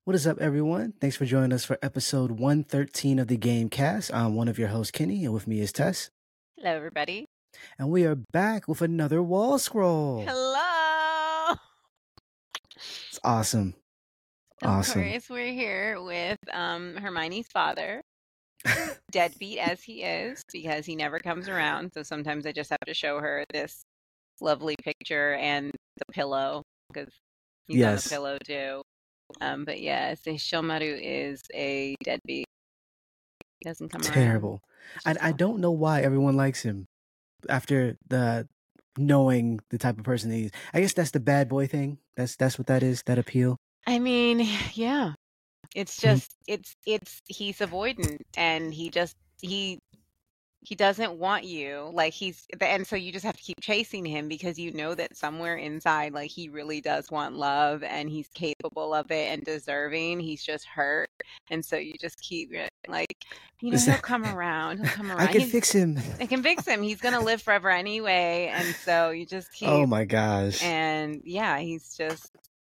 What is up, everyone? Thanks for joining us for episode 113 of the Gamecast. I'm one of your hosts, Kenny, and with me is Tess. Hello, everybody. And we are back with another wall scroll. Hello. It's awesome. Of course, we're here with Hermione's father, deadbeat as he is, because he never comes around. So sometimes I just have to show her this lovely picture and the pillow, because he's on the Yes. pillow too. But yeah, Seishomaru is a deadbeat. He doesn't come around. Terrible. I don't know why everyone likes him after knowing the type of person he is. I guess that's the bad boy thing. That's what that is, that appeal. I mean, yeah. It's just it's he's avoidant, and he doesn't want you, like, and so you just have to keep chasing him because you know that somewhere inside, like, he really does want love and he's capable of it and deserving. He's just hurt, and so you just keep like, he'll come around. He'll come around. I can fix him. I can fix him. He's gonna live forever anyway, and so you just keep. Oh my gosh! And yeah, he's just.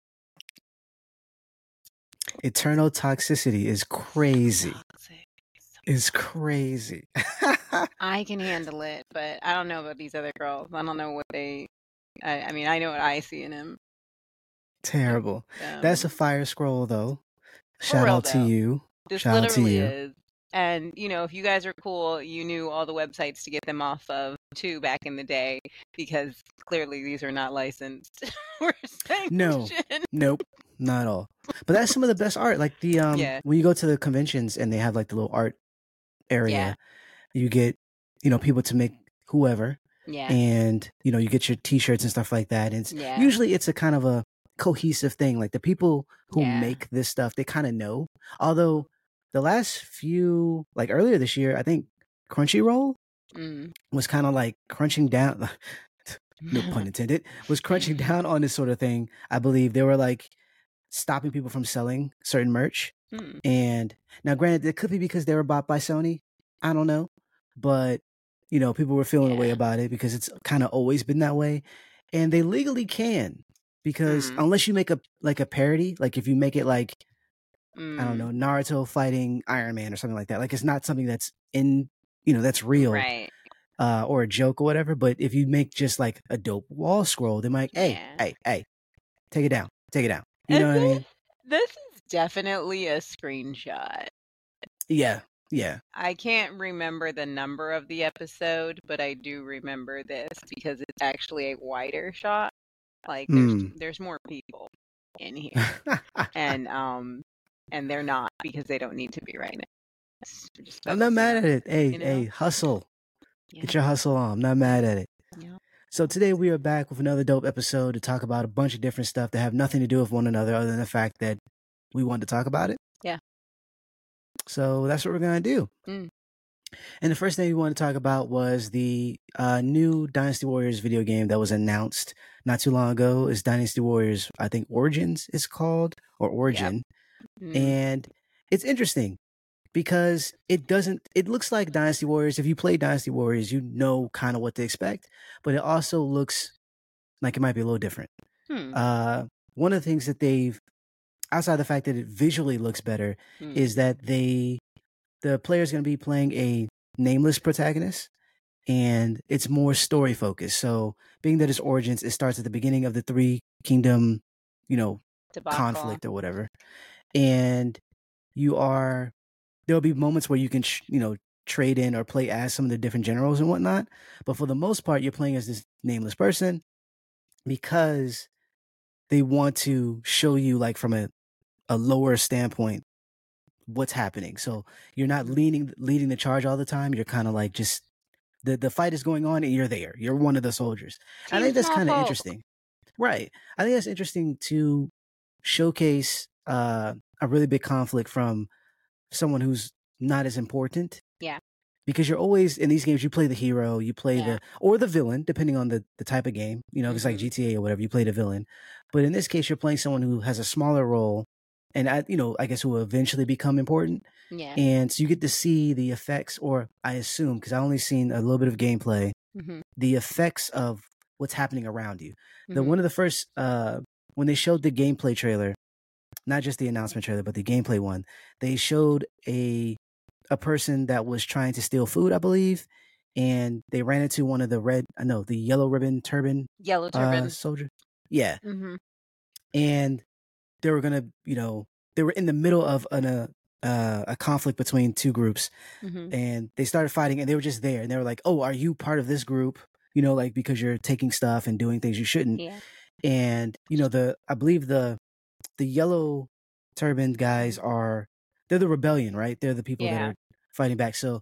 Eternal toxicity is crazy. Is crazy. I can handle it, but I don't know about these other girls. I don't know what they. I mean, I know what I see in him. Terrible. That's a fire scroll, though. Shout out to you. This literally is. And, if you guys are cool, you knew all the websites to get them off of, too, back in the day, because clearly these are not licensed. No. Nope. Not at all. But that's some of the best art. Like when you go to the conventions and they have like the little art area, you get, people to make whoever. Yeah. And, you get your t-shirts and stuff like that. And usually it's a kind of a cohesive thing. Like the people who make this stuff, they kind of know. Although the last few, like earlier this year, I think Crunchyroll was kind of like crunching down, no pun intended, was crunching down on this sort of thing. I believe they were like stopping people from selling certain merch. And now granted, it could be because they were bought by Sony. I don't know. But, people were feeling a way about it because it's kind of always been that way. And they legally can, because unless you make a parody, like if you make it like, I don't know, Naruto fighting Iron Man or something like that. Like it's not something that's that's real. Right. Or a joke or whatever. But if you make just like a dope wall scroll, they're like, hey, take it down. You know what I mean? This is definitely a screenshot. Yeah. I can't remember the number of the episode, but I do remember this because it's actually a wider shot. Like there's more people in here, and they're not, because they don't need to be right now. I'm not mad at it. Hey, hustle. Yeah. Get your hustle on. I'm not mad at it. Yeah. So today we are back with another dope episode to talk about a bunch of different stuff that have nothing to do with one another other than the fact that we wanted to talk about it. Yeah. So that's what we're going to do. And the first thing we want to talk about was the new Dynasty Warriors video game that was announced not too long ago. It's Dynasty Warriors, I think Origins is called, or Origin. Yep. And it's interesting because it looks like Dynasty Warriors. If you play Dynasty Warriors, you know kind of what to expect, but it also looks like it might be a little different. One of the things that they've, outside the fact that it visually looks better, is that the player's going to be playing a nameless protagonist, and it's more story focused. So being that it's Origins, it starts at the beginning of the Three Kingdom, conflict or whatever. And there'll be moments where you can, trade in or play as some of the different generals and whatnot. But for the most part, you're playing as this nameless person because they want to show you, like, from a lower standpoint, what's happening. So you're not leading the charge all the time. You're kind of like just the fight is going on and you're there. You're one of the soldiers. I think that's kind of interesting. Right. I think that's interesting to showcase a really big conflict from someone who's not as important. Yeah. Because you're always, in these games, you play the hero, you play or the villain, depending on the type of game. It's like GTA or whatever, you play the villain. But in this case, you're playing someone who has a smaller role, and I guess who will eventually become important. Yeah. And so you get to see the effects, or I assume, because I only seen a little bit of gameplay, the effects of what's happening around you. One of the first, when they showed the gameplay trailer, not just the announcement trailer, but the gameplay one, they showed a person that was trying to steal food, I believe, and they ran into one of the yellow ribbon turban soldier. Yeah. Mm-hmm. And they were gonna, they were in the middle of a conflict between two groups, and they started fighting, and they were just there, and they were like, "Oh, are you part of this group?" Like because you're taking stuff and doing things you shouldn't. Yeah. And I believe the yellow turban guys they're the rebellion, right? They're the people that are fighting back. So,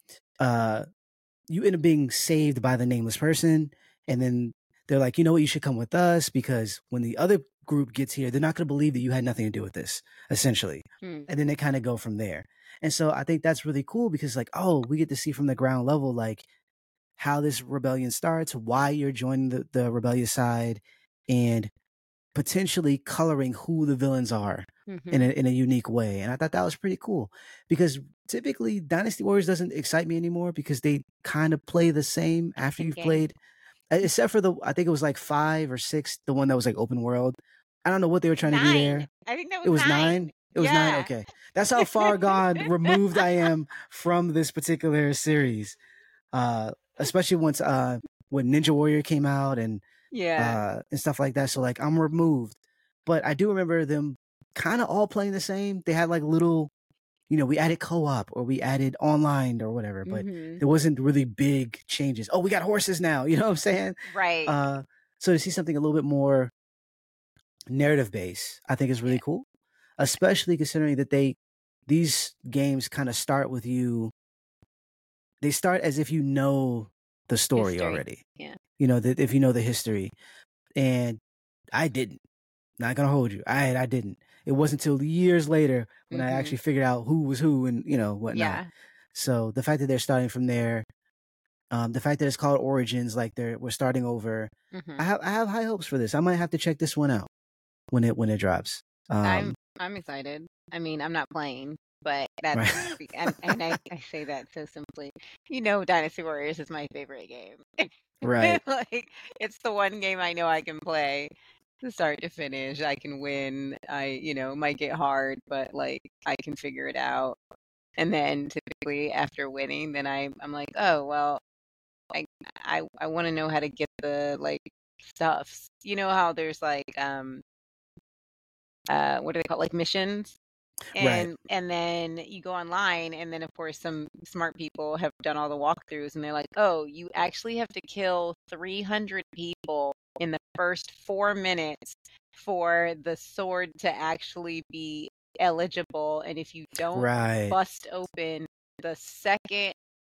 you end up being saved by the nameless person, and then they're like, you know what, you should come with us, because when the other group gets here, they're not going to believe that you had nothing to do with this, essentially. And then they kind of go from there. And so I think that's really cool, because like, oh, we get to see from the ground level, like how this rebellion starts, why you're joining the rebellious side, and potentially coloring who the villains are in a unique way. And I thought that was pretty cool, because typically Dynasty Warriors doesn't excite me anymore, because they kind of play the same after you've played, except for I think it was like 5 or 6, the one that was like open world. I don't know what they were trying to do there. I think that was 9. It was 9. Okay. That's how far gone removed I am from this particular series. Especially once when Ninja Warrior came out and stuff like that. So like I'm removed. But I do remember them kind of all playing the same. They had like little, we added co-op or we added online or whatever, but there wasn't really big changes. Oh, we got horses now. You know what I'm saying? Right. So to see something a little bit more narrative based, I think is really cool, especially considering that these games kind of start with you. They start as if you know the story already. Yeah. That if you know the history. And I didn't. Not gonna hold you. I didn't. It wasn't until years later when I actually figured out who was who and whatnot. Yeah. So the fact that they're starting from there, the fact that it's called Origins, like we're starting over. I have high hopes for this. I might have to check this one out when it drops. I'm excited. I mean, I'm not playing, but that's right. and I say that so simply. Dynasty Warriors is my favorite game. Right. Like it's the one game I know I can play to start to finish. I can win. Might get hard, but like I can figure it out. And then typically after winning, then I'm like, oh well, I want to know how to get the like stuffs. You know how there's like what do they call it? Like missions? And then you go online, and then of course some smart people have done all the walkthroughs, and they're like, oh, you actually have to kill 300 people in the first 4 minutes for the sword to actually be eligible. And if you don't bust open the second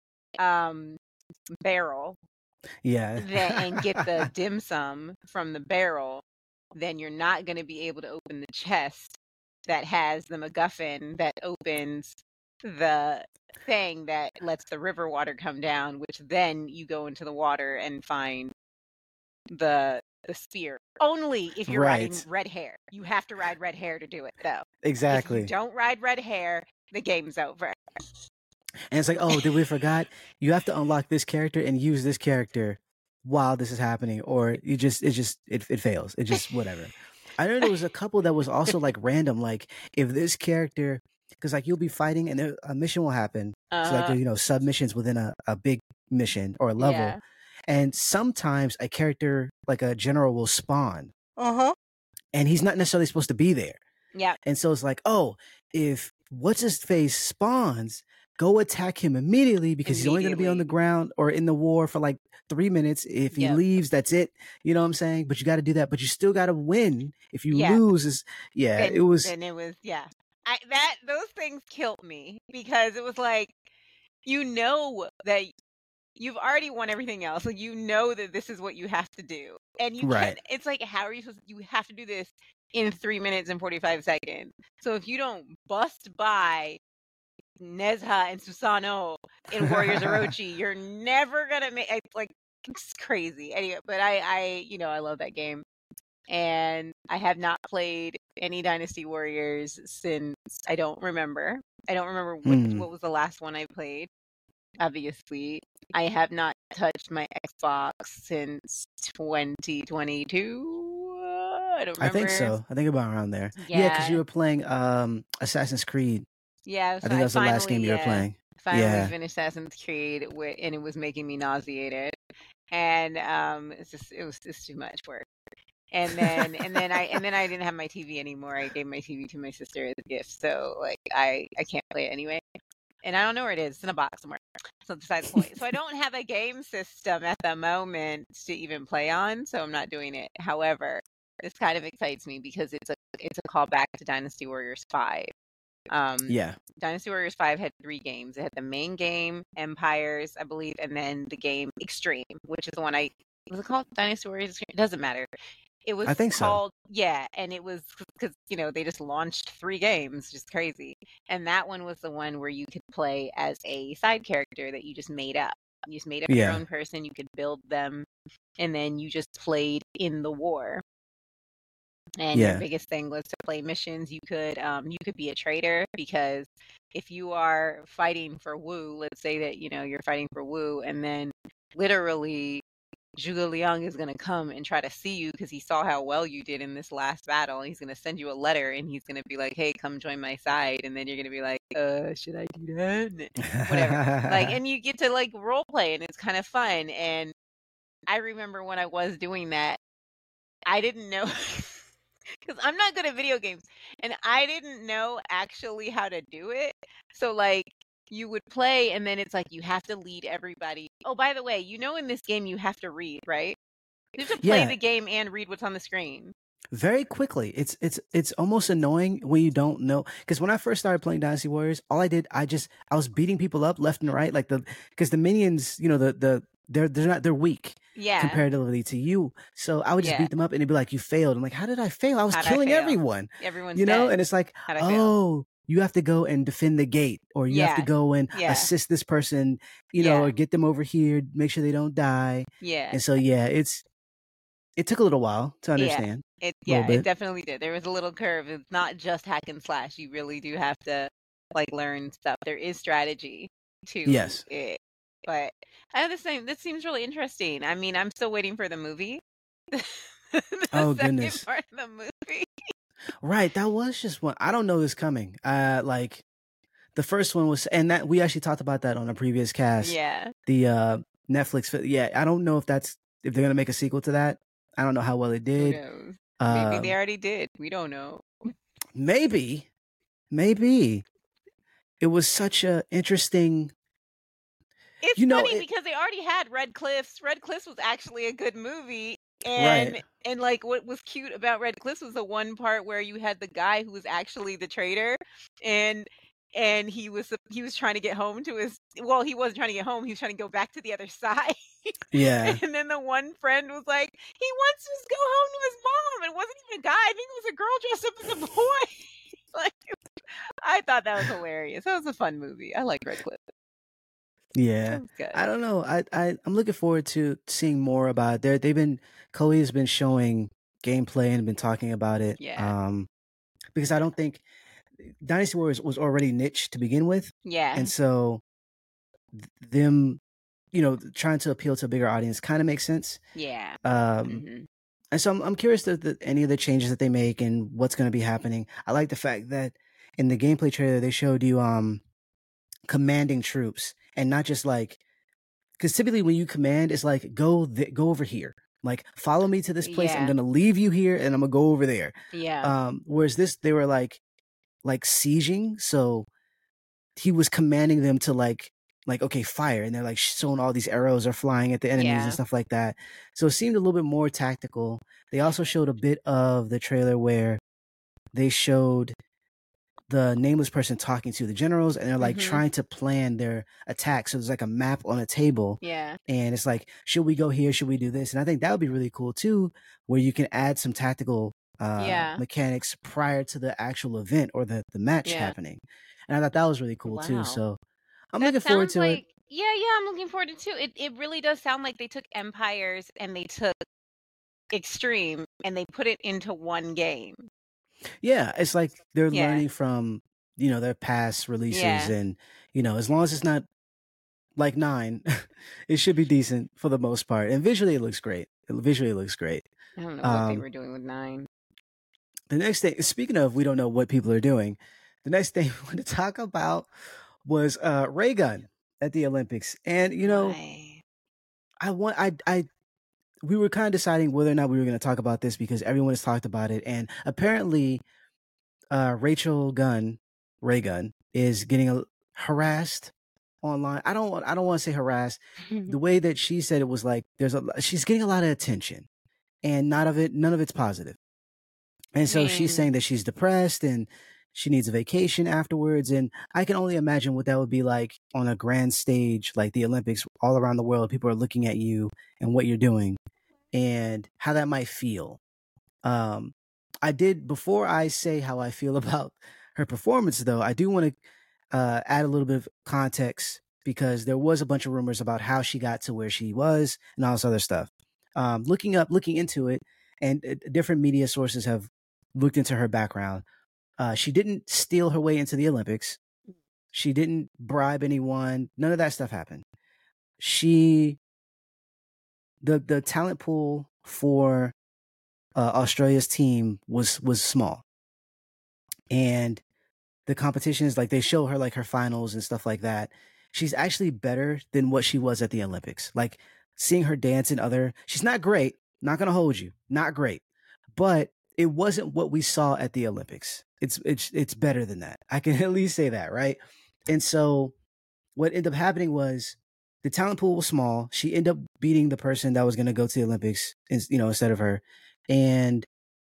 barrel and get the dim sum from the barrel, then you're not going to be able to open the chest that has the MacGuffin that opens the thing that lets the river water come down, which then you go into the water and find the spear. Only if you're riding red hair. You have to ride red hair to do it, though. Exactly. If you don't ride red hair, the game's over. And it's like, oh, did we forgot? You have to unlock this character and use this character while this is happening, or it fails. It just whatever. I know there was a couple that was also like random, like if this character, because like you'll be fighting and a mission will happen. So like submissions within a big mission or a level, and sometimes a character like a general will spawn, and he's not necessarily supposed to be there. Yeah, and so it's like, oh, if what's his face spawns, go attack him immediately, because he's only going to be on the ground or in the war for like 3 minutes. If he leaves, that's it. You know what I'm saying? But you got to do that. But you still got to win. If you lose, it was. And it was those things killed me, because it was like, that you've already won everything else. Like that this is what you have to do, and you can't. It's like, how are you supposed? You have to do this in 3 minutes and 45 seconds. So if you don't bust by Nezha and Susanoo in Warriors Orochi, you're never gonna make it's crazy. Anyway, but I love that game, and I have not played any Dynasty Warriors since I don't remember what was the last one I played. Obviously, I have not touched my Xbox since 2022. I don't I think remember. so. I think about around there. Yeah, because you Yeah. were playing Assassin's Creed. Yeah, I so think that I was the last game you were playing. finally Yeah. finished Assassin's Creed, and it was making me nauseated, and it was just too much work. And then I didn't have my TV anymore. I gave my TV to my sister as a gift, so like I can't play it anyway. And I don't know where it is. It's in a box somewhere. So besides the point. So I don't have a game system at the moment to even play on, so I'm not doing it. However, this kind of excites me because it's a callback to Dynasty Warriors 5. Yeah. Dynasty Warriors 5 had 3 games. It had the main game, Empires, I believe, and then the game Extreme, which is the one was it called Dynasty Warriors Extreme? It doesn't matter. It was I think so. called, yeah, and it was because, they just launched 3 games, just crazy. And that one was the one where you could play as a side character that you just made up. You just made up your Yeah. own person, you could build them, and then you just played in the war. And your Yeah. biggest thing was to play missions. You could be a traitor, because if you are fighting for Wu, let's say that, you're fighting for Wu, and then literally Zhuge Liang is going to come and try to see you because he saw how well you did in this last battle. He's going to send you a letter, and he's going to be like, hey, come join my side. And then you're going to be like, should I do that? Whatever. Like, and you get to like role play, and it's kind of fun. And I remember when I was doing that, I didn't know because I'm not good at video games, and I didn't know actually how to do it. So like, you would play, and then it's like you have to lead everybody. Oh, by the way, in this game you have to read, right? You have to play the game and read what's on the screen. Very quickly. It's almost annoying when you don't know, because when I first started playing Dynasty Warriors, all I did, I was beating people up left and right, like because the minions, they're weak. Yeah. Comparatively to you. So I would just beat them up, and it'd be like, you failed. I'm like, how did I fail? I was killing everyone. Everyone's dead. And it's like, oh, you have to go and defend the gate, or you have to go and assist this person, or get them over here, make sure they don't die. Yeah. And so it took a little while to understand. It definitely did. There was a little curve. It's not just hack and slash. You really do have to like learn stuff. There is strategy to it. But this seems really interesting. I mean, I'm still waiting for the movie. Goodness. Part of the movie. Right, that was just one. I don't know this coming. Like the first one was, and that we actually talked about that on a previous cast. Yeah. The Netflix. Yeah, I don't know if they're gonna make a sequel to that. I don't know how well it did. Who knows? Maybe they already did. We don't know. Maybe. It was such a interesting. It's funny because they already had Red Cliffs. Red Cliffs was actually a good movie. And like what was cute about Red Cliffs was the one part where you had the guy who was actually the traitor, and he was trying to get home to his, well, he wasn't trying to get home, he was trying to go back to the other side. Yeah. And then the one friend was like, he wants to just go home to his mom. It wasn't even a guy. I think it was a girl dressed up as a boy. Like, I thought that was hilarious. That was a fun movie. I like Red Cliffs. Yeah, I don't know. I'm looking forward to seeing more about it. Koei has been showing gameplay and been talking about it. Yeah. Because I don't think Dynasty Warriors was already niche to begin with. Yeah. And so them, trying to appeal to a bigger audience kind of makes sense. Yeah. And so I'm curious to any of the changes that they make and what's going to be happening. I like the fact that in the gameplay trailer they showed you commanding troops, and not just like, because typically when you command, it's like go over here, like follow me to this place. I'm gonna leave you here and I'm gonna go over there. Yeah. Whereas this, they were like sieging, so he was commanding them to like okay, fire, and they're like showing all these arrows are flying at the enemies and stuff like that. So it seemed a little bit more tactical. They also showed a bit of the trailer where they showed the nameless person talking to the generals, and they're like trying to plan their attack. So there's like a map on a table. Yeah. And it's like, should we go here? Should we do this? And I think that would be really cool too, where you can add some tactical mechanics prior to the actual event or the match happening. And I thought that was really cool too. So I'm looking forward to it. Yeah, I'm looking forward to it too. It really does sound like they took Empires and they took Extreme and they put it into one game. Yeah, it's like they're learning from, their past releases, and, as long as it's not like 9, it should be decent for the most part. And visually it looks great. I don't know what they were doing with 9. The next thing, speaking of, we don't know what people are doing. The next thing we want to talk about was ray gun at the Olympics, and we were kind of deciding whether or not we were going to talk about this because everyone has talked about it, and apparently, Rachel Gunn, Ray Gun, is getting harassed online. I don't want to say harassed. The way that she said it was like she's getting a lot of attention, and none of it's positive. And so she's saying that she's depressed and she needs a vacation afterwards. And I can only imagine what that would be like on a grand stage, like the Olympics, all around the world. People are looking at you and what you're doing and how that might feel. Before I say how I feel about her performance, though, I do want to add a little bit of context because there was a bunch of rumors about how she got to where she was and all this other stuff. Looking into it, and different media sources have looked into her background. She didn't steal her way into the Olympics. She didn't bribe anyone. None of that stuff happened. The talent pool for Australia's team was small, and the competitions, like they show her like her finals and stuff like that. She's actually better than what she was at the Olympics. Like seeing her dance in she's not great. Not gonna hold you, not great, but it wasn't what we saw at the Olympics. It's better than that. I can at least say that, right? And so what ended up happening was the talent pool was small. She ended up beating the person that was going to go to the Olympics, instead of her. And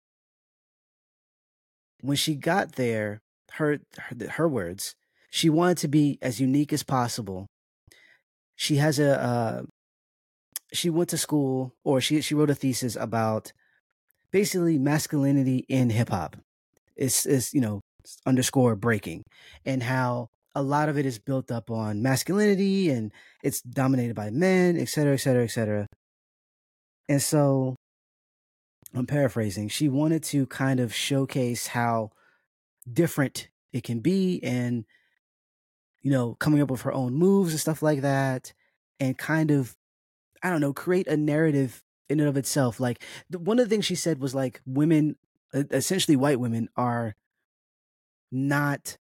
when she got there, her words, she wanted to be as unique as possible. She has she went to school, or she wrote a thesis about basically masculinity in hip hop. It's underscore breaking, and how a lot of it is built up on masculinity and it's dominated by men, et cetera, et cetera, et cetera. And so I'm paraphrasing. She wanted to kind of showcase how different it can be and, coming up with her own moves and stuff like that, and kind of, I don't know, create a narrative in and of itself. Like one of the things she said was like women, essentially white women, are not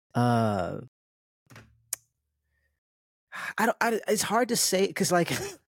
it's hard to say because like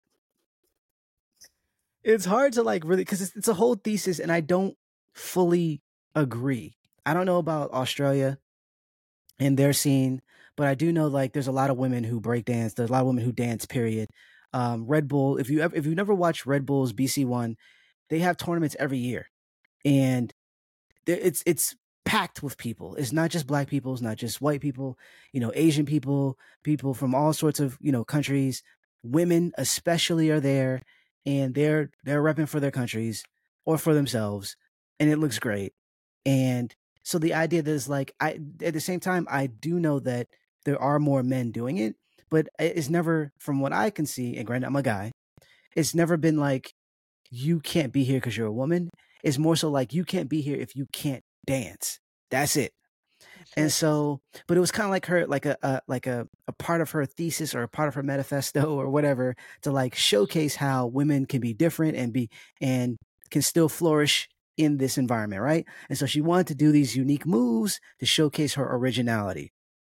it's hard to like really, because it's a whole thesis and I don't fully agree. I don't know about Australia and their scene, but I do know like there's a lot of women who break dance. There's a lot of women who dance, period. Red Bull, if you've never watched Red Bull's BC1, they have tournaments every year, and it's packed with people. It's not just black people, it's not just white people, Asian people from all sorts of, countries. Women especially are there, and they're repping for their countries or for themselves, and it looks great. And so the idea that is like, at the same time, I do know that there are more men doing it, but it's never, from what I can see, and granted I'm a guy, it's never been like you can't be here because you're a woman. It's more so like you can't be here if you can't dance. That's it. And so, but it was kind of like her, like a part of her thesis or a part of her manifesto or whatever, to like showcase how women can be different and can still flourish in this environment, right? And so she wanted to do these unique moves to showcase her originality.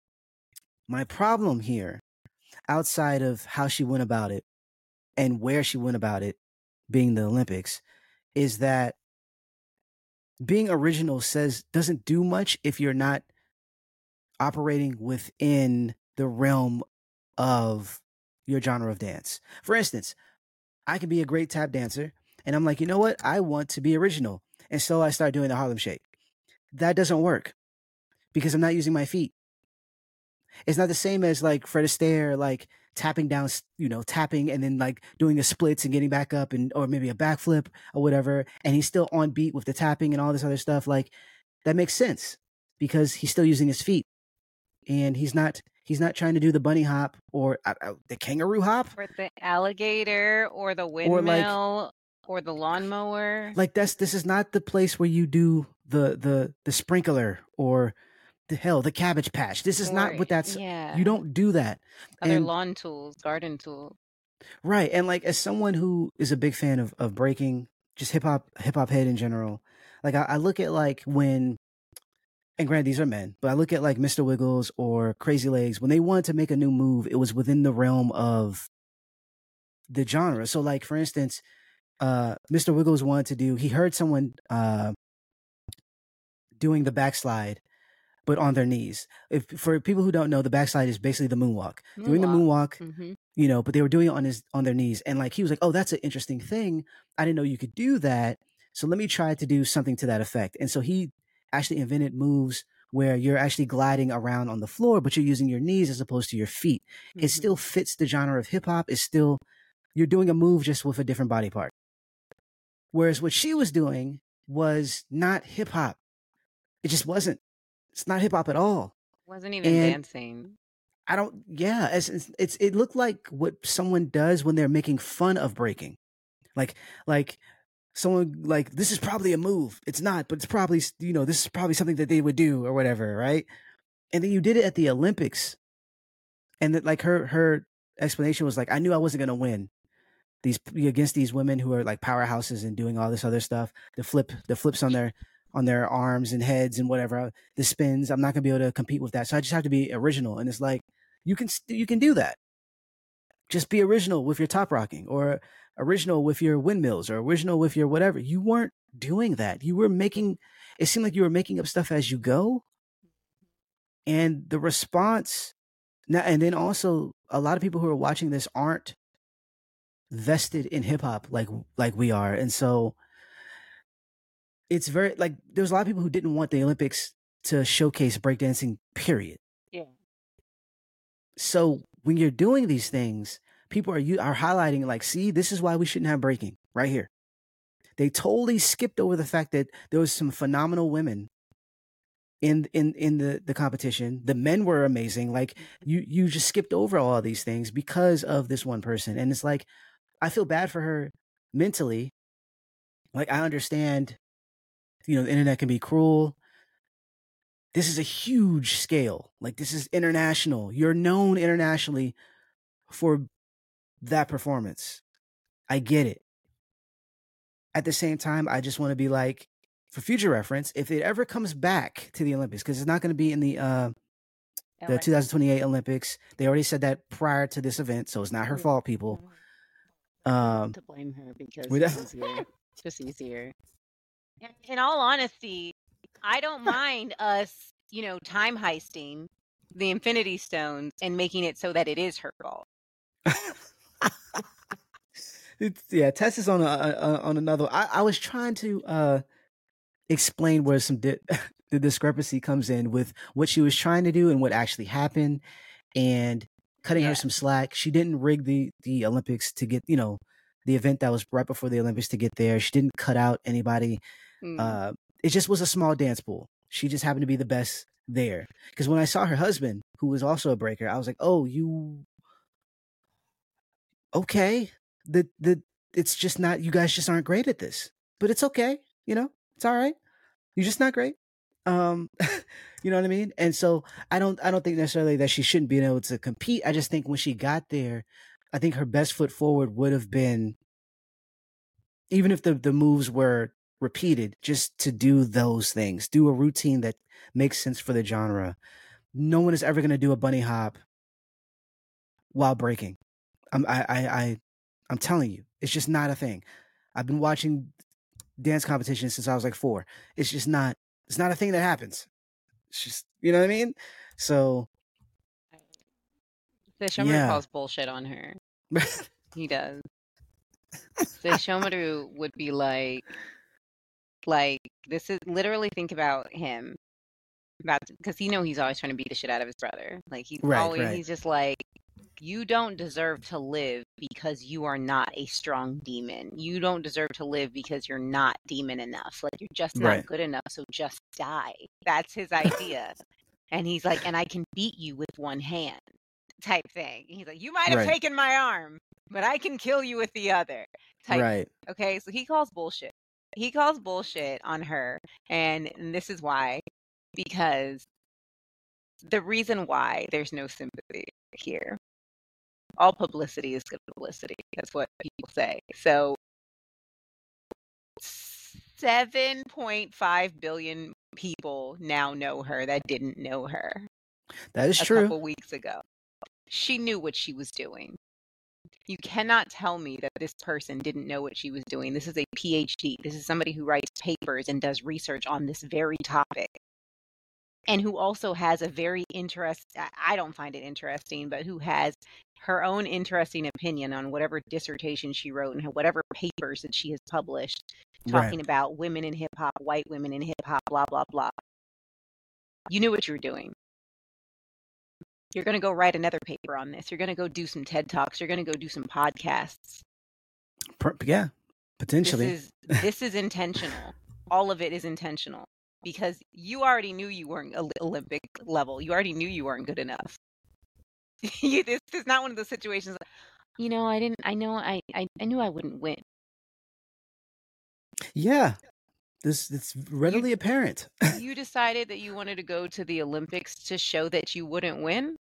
My problem here, outside of how she went about it and where she went about it, being the Olympics, is that being original doesn't do much if you're not operating within the realm of your genre of dance. For instance, I can be a great tap dancer, and I'm like, you know what? I want to be original. And so I start doing the Harlem Shake. That doesn't work because I'm not using my feet. It's not the same as like Fred Astaire, like tapping down, tapping and then like doing the splits and getting back up, or maybe a backflip or whatever. And he's still on beat with the tapping and all this other stuff. Like that makes sense because he's still using his feet, and he's not trying to do the bunny hop or the kangaroo hop or the alligator or the windmill or the lawnmower. Like this is not the place where you do the sprinkler or the Cabbage Patch. This is not what that's. Yeah. You don't do that. Other lawn tools, garden tools. Right. And like, as someone who is a big fan of breaking, just hip hop head in general, Like I look at like when, and granted these are men, but I look at like Mr. Wiggles or Crazy Legs, when they wanted to make a new move, it was within the realm of the genre. So like for instance, Mr. Wiggles wanted to do, he heard someone doing the backslide but on their knees. If for people who don't know, the backslide is basically the moonwalk. Doing the moonwalk, you know, but they were doing it on their knees. And like he was like, "Oh, that's an interesting thing. I didn't know you could do that. So let me try to do something to that effect." And so he actually invented moves where you're actually gliding around on the floor, but you're using your knees as opposed to your feet. It still fits the genre of hip hop. It's still, you're doing a move just with a different body part. Whereas what she was doing was not hip hop. It just wasn't. It's not hip hop at all. Wasn't even dancing. I don't. Yeah, it's it looked like what someone does when they're making fun of breaking, like someone like, this is probably a move. It's not, but it's probably, you know, this is probably something that they would do or whatever, right? And then you did it at the Olympics, and that like her explanation was like, I knew I wasn't gonna win these against these women who are like powerhouses and doing all this other stuff. The flips on their arms and heads and whatever, the spins. I'm not gonna be able to compete with that. So I just have to be original. And it's like, you can do that. Just be original with your top rocking, or original with your windmills, or original with your whatever. You weren't doing that. You were making, it seemed like you were making up stuff as you go. And the response now, and then also a lot of people who are watching this aren't vested in hip hop like we are. And so it's very like, there's a lot of people who didn't want the Olympics to showcase breakdancing, period. Yeah. So when you're doing these things, people are highlighting like, see, this is why we shouldn't have breaking right here. They totally skipped over the fact that there was some phenomenal women in the competition. The men were amazing. Like you just skipped over all of these things because of this one person. And it's like, I feel bad for her mentally. Like, I understand, you know, the internet can be cruel. This is a huge scale. Like, this is international. You're known internationally for that performance. I get it. At the same time, I just want to be like, for future reference, if it ever comes back to the Olympics, because it's not going to be in the 2028 Olympics. They already said that prior to this event, so it's not her fault, people. To blame her because it's easier. Just easier. In all honesty, I don't mind us, you know, time heisting the Infinity Stones and making it so that it is her fault. Tess is on another. I was trying to explain where some the discrepancy comes in with what she was trying to do and what actually happened, and cutting her some slack. She didn't rig the Olympics to get, you know, the event that was right before the Olympics to get there. She didn't cut out anybody. It just was a small dance pool. She just happened to be the best there. Because when I saw her husband, who was also a breaker, I was like, oh, you okay? It's just not, you guys just aren't great at this. But it's okay, you know, it's all right. You're just not great. You know what I mean? And so I don't think necessarily that she shouldn't be able to compete. I just think when she got there, I think her best foot forward would have been, even if the moves were repeated, just to do those things, do a routine that makes sense for the genre. No one is ever going to do a bunny hop while breaking. I'm telling you, it's just not a thing. I've been watching dance competitions since I was like 4. It's just not, it's not a thing that happens. It's just, you know what I mean? So Seishomaru calls bullshit on her. He does. Seishomaru would be like, this is literally, think about him, because you know he's always trying to beat the shit out of his brother. Like he's he's just like, you don't deserve to live because you are not a strong demon. You don't deserve to live because you're not demon enough. Like, you're just not good enough, so just die. That's his idea. And he's like, and I can beat you with one hand type thing. He's like, you might have taken my arm, but I can kill you with the other type. Okay, so he calls bullshit. He calls bullshit on her, and this is why. Because the reason why there's no sympathy here, all publicity is good publicity. That's what people say. So 7.5 billion people now know her that didn't know her. That is a true. couple weeks ago. She knew what she was doing. You cannot tell me that this person didn't know what she was doing. This is a PhD. This is somebody who writes papers and does research on this very topic. And who also has a very I don't find it interesting, but who has her own interesting opinion on whatever dissertation she wrote and whatever papers that she has published talking about women in hip hop, white women in hip hop, blah, blah, blah. You knew what you were doing. You're going to go write another paper on this. You're going to go do some TED Talks. You're going to go do some podcasts. Yeah, potentially. This is intentional. All of it is intentional. Because you already knew you weren't Olympic level. You already knew you weren't good enough. This is not one of those situations. I knew I wouldn't win. Yeah, it's readily apparent. You decided that you wanted to go to the Olympics to show that you wouldn't win.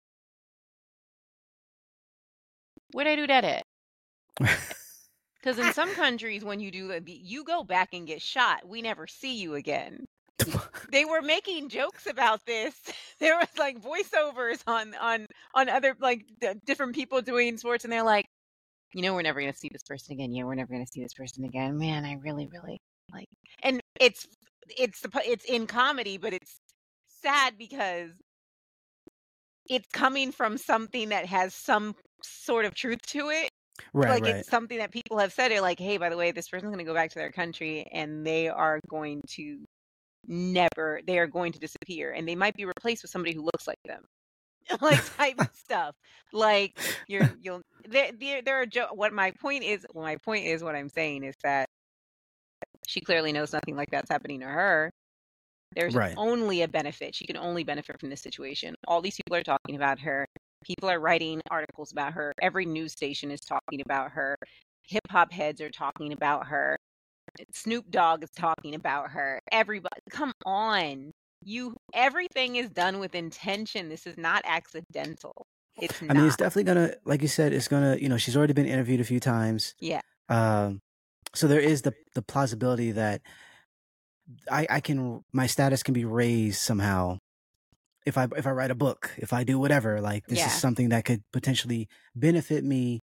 Where'd I do that at? Because in some countries, when you do that, you go back and get shot. We never see you again. They were making jokes about this. There was like voiceovers on other like different people doing sports, and they're like, we're never going to see this person again. Yeah, we're never going to see this person again. Man, I really, really like. And it's in comedy, but it's sad because it's coming from something that has some sort of truth to it. Right. It's something that people have said. They're like, hey, by the way, this person's going to go back to their country, and they are going to disappear, and they might be replaced with somebody who looks like them. Like type of stuff. Like there are what my point is what I'm saying is that she clearly knows nothing like that's happening to her. There's only a benefit. She can only benefit from this situation. All these people are talking about her. People are writing articles about her. Every news station is talking about her. Hip hop heads are talking about her. Snoop Dogg is talking about her. Everybody, come on. Everything is done with intention. This is not accidental. It's not. I mean, it's definitely gonna, like you said, it's gonna, she's already been interviewed a few times. Yeah. So there is the plausibility that my status can be raised somehow if I write a book, if I do whatever. Like this is something that could potentially benefit me.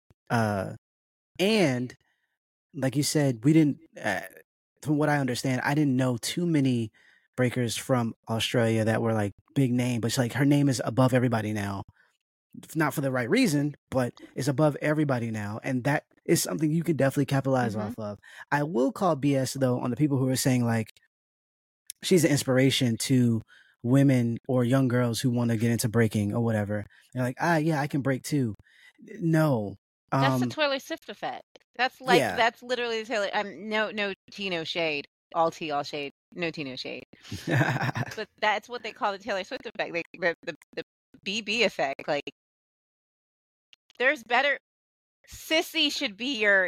And like you said, we didn't. From what I understand, I didn't know too many breakers from Australia that were like big name, but it's like her name is above everybody now. Not for the right reason, but it's above everybody now. And that is something you could definitely capitalize off of. I will call BS though on the people who are saying like she's an inspiration to women or young girls who want to get into breaking or whatever. They're like, yeah, I can break too. No. That's the Taylor Swift effect. That's like that's literally the Taylor. No tea, no shade. All tea, all shade. No tea, no shade. But that's what they call the Taylor Swift effect. Like the BB effect. Like there's better. Sissy should be your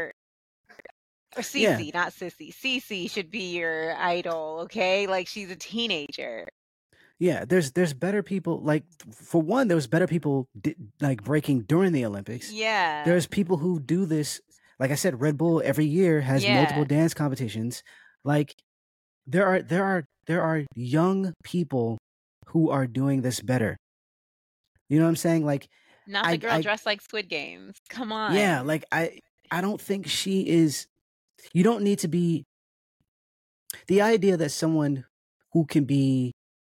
or Cece, not Sissy. Cece should be your idol. Okay, like she's a teenager. Yeah, there's better people. Like for one, there was better people like breaking during the Olympics. Yeah, there's people who do this. Like I said, Red Bull every year has multiple dance competitions. Like there are young people who are doing this better. You know what I'm saying? Like not the girl dressed like Squid Games. Come on. Yeah, like I don't think she is. You don't need to be. The idea that someone who can be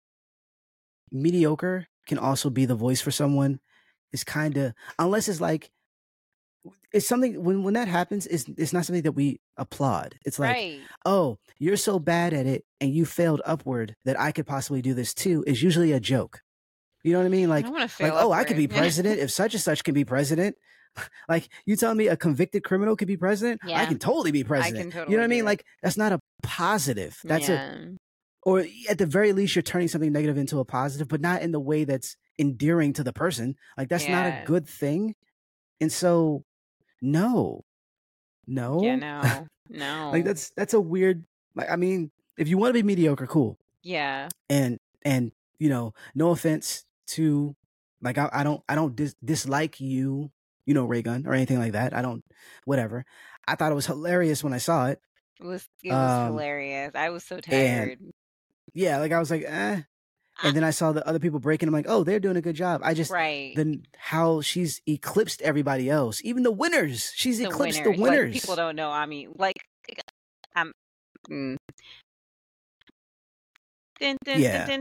mediocre can also be the voice for someone is kind of, unless it's like, it's something when that happens, it's not something that we applaud. It's like, oh, you're so bad at it and you failed upward that I could possibly do this too, is usually a joke. You know what I mean? Like, oh, I could be president if such and such can be president. Like, you telling me a convicted criminal could be president? Yeah. I can totally be president. You know what I mean? Like, that's not a positive. That's or at the very least, you're turning something negative into a positive, but not in the way that's endearing to the person. Like, that's not a good thing. And so, no. Yeah, no. Like, that's a weird, like, I mean, if you want to be mediocre, cool. Yeah. And, no offense to, like, I don't dislike you, Ray Gun or anything like that. I don't, whatever. I thought it was hilarious when I saw it. It was hilarious. I was so tired. Yeah, like I was like, eh. And then I saw the other people breaking. I'm like, oh, they're doing a good job. I just then how she's eclipsed everybody else, even the winners. She's eclipsed the winners. Like, people don't know. I mean, like, Yeah.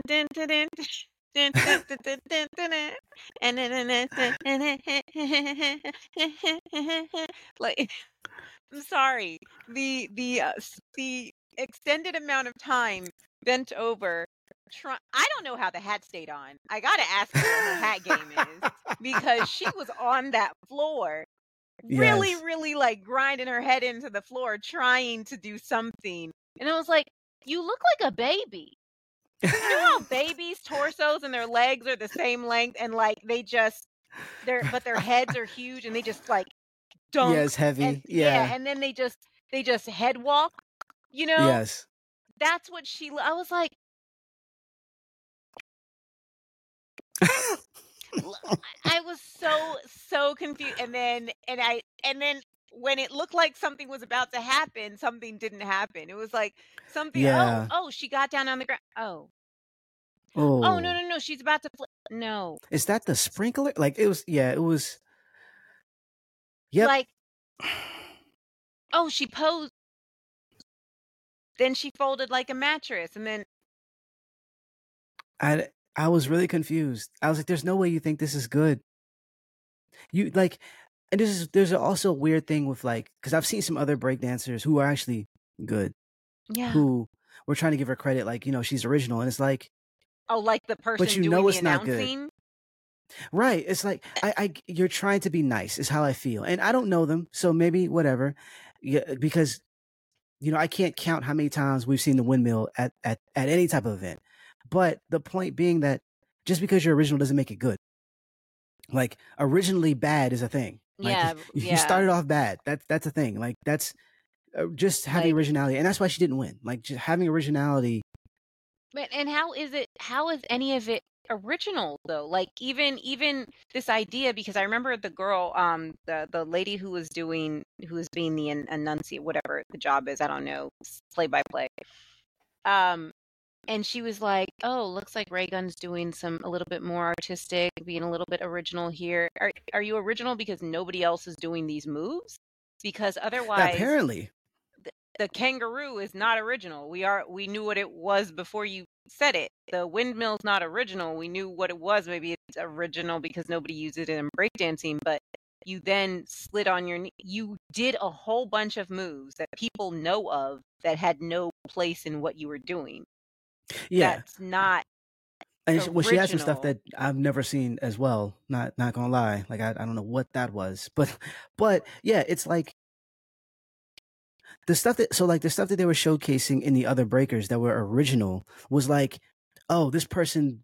Like, I'm sorry. The extended amount of time bent over. I don't know how the hat stayed on. I gotta ask her what her hat game is, because she was on that floor, really, Yes. really like grinding her head into the floor, trying to do something. And I was like, "You look like a baby." You know how babies' torsos and their legs are the same length, and like they just but their heads are huge, and they just like dunk. Yeah, it's heavy. And Yeah. and then they just head walk, you know? Yes. That's what I was like, I was so confused. And then when it looked like something was about to happen, something didn't happen. It was like something. Yeah. Oh, she got down on the ground. Oh, Oh. no, she's about to flip. No. Is that the sprinkler? Like it was. Yeah, it was. Yep. Like, oh, she posed. Then she folded like a mattress, and then I was really confused. I was like, "There's no way you think this is good." You like, and there's also a weird thing with like, because I've seen some other breakdancers who are actually good. Yeah. Who we're trying to give her credit, like, she's original, and it's like, oh, like the person but doing the it's not good. announcing? Right. It's like you're trying to be nice is how I feel. And I don't know them, so maybe whatever. Yeah, because I can't count how many times we've seen the windmill at any type of event. But the point being that just because you're original doesn't make it good. Like, originally bad is a thing. Like, you started off bad. That's a thing. Like, that's just having originality, and that's why she didn't win. Like, just having originality. But and how is any of it original though? Like, even this idea, because I remember the girl, the lady who was being the enunciate, whatever the job is, I don't know, play by play. And she was like, "Oh, looks like Raygun's doing a little bit more artistic, being a little bit original here. Are you original because nobody else is doing these moves? Because otherwise, apparently, the kangaroo is not original. We knew what it was before you said it. The windmill's not original. We knew what it was. Maybe it's original because nobody used it in breakdancing, but you then slid on your knee. You did a whole bunch of moves that people know of that had no place in what you were doing. Yeah. That's not And well, she had some stuff that I've never seen as well. Not gonna lie. Like, I don't know what that was. But yeah, it's like the stuff that they were showcasing in the other breakers that were original was like, oh, this person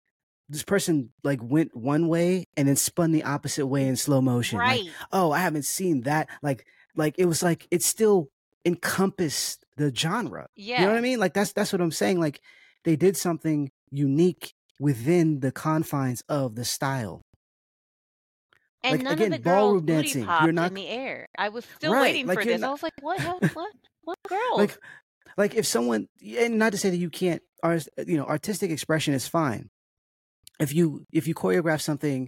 went one way and then spun the opposite way in slow motion. Right. Like, oh, I haven't seen that. Like it was like it still encompassed the genre. Yeah. You know what I mean? Like, that's what I'm saying. Like, they did something unique within the confines of the style. And like, none again, of the girls dancing, you're not in the air. I was still waiting for this. I was like, what girls? Like if someone, and not to say that you can't, artistic expression is fine. If you choreograph something,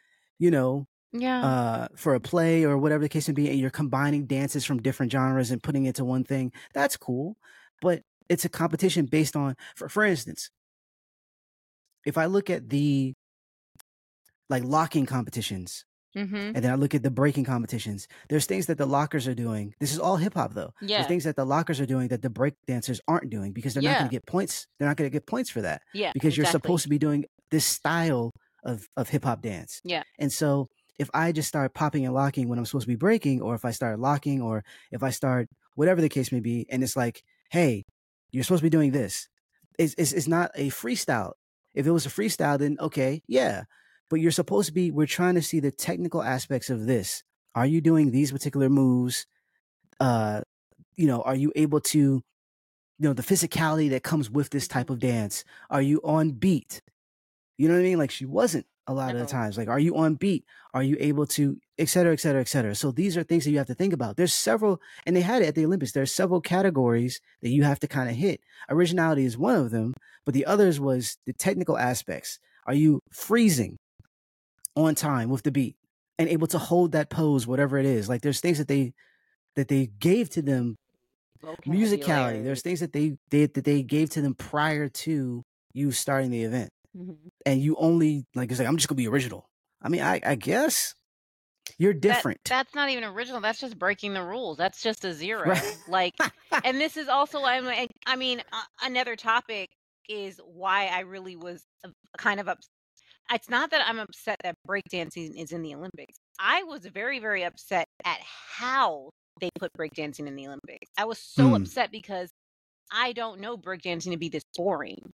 for a play or whatever the case may be, and you're combining dances from different genres and putting it into one thing, that's cool. But it's a competition based on, for instance, if I look at the locking competitions, and then I look at the breaking competitions, there's things that the lockers are doing. This is all hip hop though. Yeah. There's things that the lockers are doing that the break dancers aren't doing, because they're not going to get points. They're not going to get points for that. Yeah. Because you're supposed to be doing this style of hip hop dance. Yeah. And so if I just start popping and locking when I'm supposed to be breaking, or if I start locking, or if I start whatever the case may be, and it's like, hey, you're supposed to be doing this. It's not a freestyle. If it was a freestyle, then okay, yeah. But you're supposed to be, we're trying to see the technical aspects of this. Are you doing these particular moves? Are you able to, the physicality that comes with this type of dance? Are you on beat? You know what I mean? Like, she wasn't a lot of the times. Like, are you on beat? Are you able to, et cetera, et cetera, et cetera? So these are things that you have to think about. There's several, and they had it at the Olympics. There's several categories that you have to kind of hit. Originality is one of them, but the others was the technical aspects. Are you freezing on time with the beat and able to hold that pose, whatever it is? Like, there's things that they gave to them. Musicality. There's things that they gave to them prior to you starting the event. Mm-hmm. And you only, like, it's like, I'm just gonna be original. I mean, I guess you're different. That's not even original. That's just breaking the rules. That's just a zero. Right. Like, and this is also, I mean, another topic is why I really was kind of upset. It's not that I'm upset that breakdancing is in the Olympics. I was very, very upset at how they put breakdancing in the Olympics. I was so upset because I don't know breakdancing to be this boring.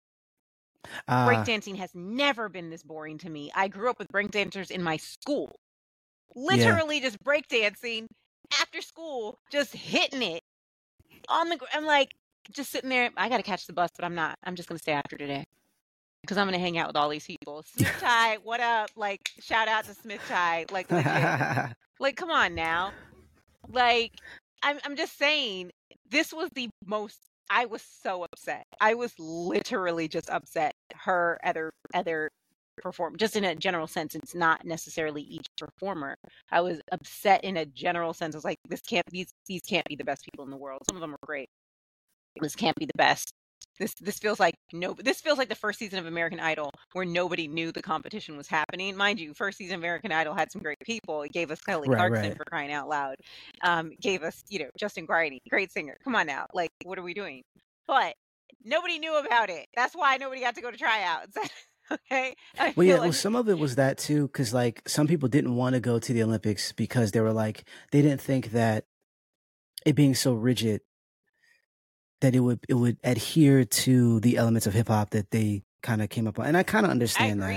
Breakdancing has never been this boring to me. I grew up with breakdancers in my school. Literally just breakdancing after school, just hitting it on the I'm like, just sitting there. I got to catch the bus, but I'm not. I'm just going to stay after today because I'm going to hang out with all these people. Smith Chai, what up? Like, shout out to Smith Chai. Like, like, come on now. Like, I'm just saying, this was the most. I was so upset. I was literally just upset. Her other perform, just in a general sense. It's not necessarily each performer. I was upset in a general sense. I was like, these can't be the best people in the world. Some of them are great. This can't be the best. This feels like this feels like the first season of American Idol where nobody knew the competition was happening. Mind you, first season of American Idol had some great people. It gave us Kelly Clarkson for crying out loud. Gave us, Justin Guarini, great singer. Come on now. Like, what are we doing? But nobody knew about it. That's why nobody got to go to tryouts. Okay. Well, some of it was that too, because like some people didn't want to go to the Olympics because they were like, they didn't think that it being so rigid that it would adhere to the elements of hip hop that they kind of came up on. And I kind of understand that.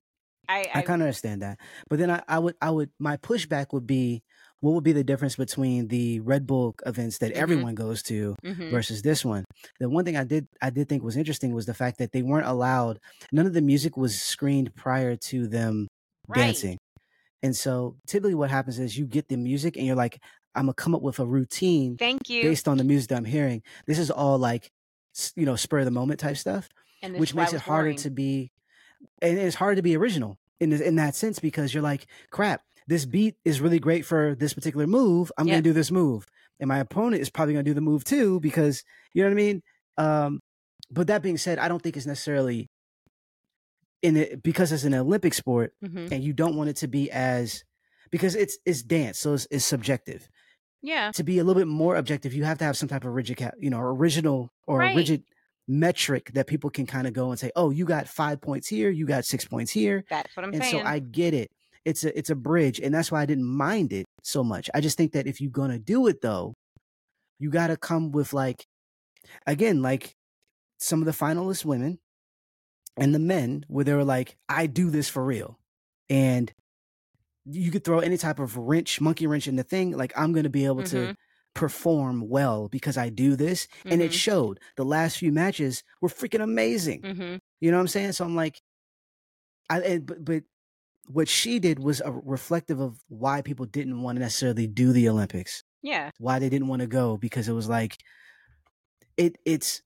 I kind of understand that. But then I would my pushback would be, what would be the difference between the Red Bull events that everyone goes to versus this one? The one thing I did think was interesting was the fact that they weren't allowed, none of the music was screened prior to them dancing. And so typically what happens is you get the music and you're like, I'm gonna come up with a routine based on the music that I'm hearing. This is all like, spur of the moment type stuff, which makes it harder to be, and it's hard to be original in that sense, because you're like, crap, this beat is really great for this particular move. I'm going to do this move. And my opponent is probably going to do the move too, because, you know what I mean? But that being said, I don't think it's necessarily because it's an Olympic sport and you don't want it to be because it's dance. So it's subjective. Yeah. To be a little bit more objective, you have to have some type of original or a rigid metric that people can kind of go and say, oh, you got 5 points here, you got 6 points here. That's what I'm saying. And so I get it. It's a bridge, and that's why I didn't mind it so much. I just think that if you're gonna do it though, you gotta come with like some of the finalist women and the men where they were like, I do this for real. And you could throw any type of monkey wrench in the thing, like I'm gonna be able to perform well because I do this. And it showed. The last few matches were freaking amazing. You know what I'm saying? So I'm like, but what she did was a reflective of why people didn't want to necessarily do the Olympics. Yeah. Why they didn't want to go, because it was like, it's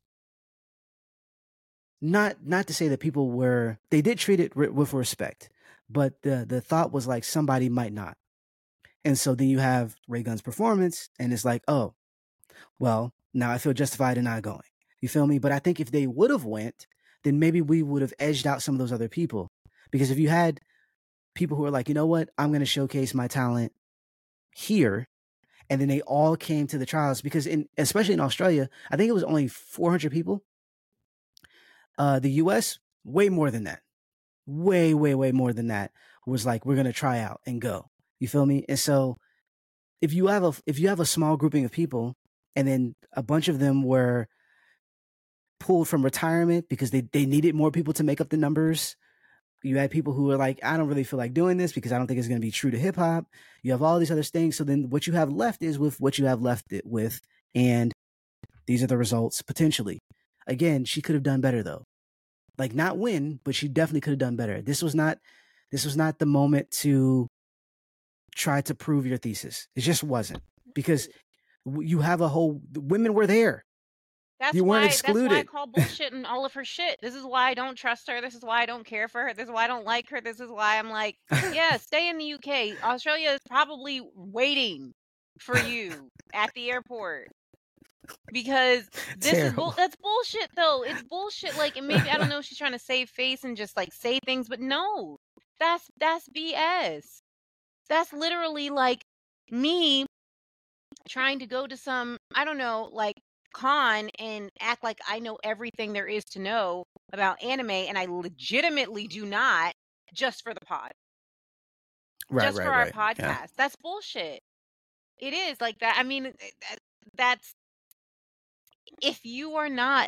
not to say that people they did treat it with respect, but the thought was like somebody might not. And so then you have Ray Gunn's performance and it's like, oh, well, now I feel justified in not going. You feel me? But I think if they would have went, then maybe we would have edged out some of those other people. Because if you had people who are like, you know what, I'm going to showcase my talent here, and then they all came to the trials, because especially in Australia, I think it was only 400 people. The US, way more than that. Way, way, way more than that. Was like, we're going to try out and go. You feel me? And so if you have a small grouping of people, and then a bunch of them were pulled from retirement because they needed more people to make up the numbers. You had people who were like, I don't really feel like doing this because I don't think it's going to be true to hip hop. You have all these other things. So then what you have left is with what you have left it with. And these are the results potentially. Again, she could have done better though. Like, not win, but she definitely could have done better. This was not the moment to try to prove your thesis. It just wasn't, because you have a whole, women were there. You weren't excluded. That's why I call bullshit and all of her shit. This is why I don't trust her. This is why I don't care for her. This is why I don't like her. This is why I'm like, yeah, stay in the UK. Australia is probably waiting for you at the airport. Because that's bullshit though. It's bullshit. Like, and maybe, I don't know, she's trying to save face and just like say things, but no. That's BS. That's literally like me trying to go to some, I don't know, like con and act like I know everything there is to know about anime, and I legitimately do not, just for the pod. Just for our podcast. Yeah. That's bullshit. It is like that. I mean, that's, if you are not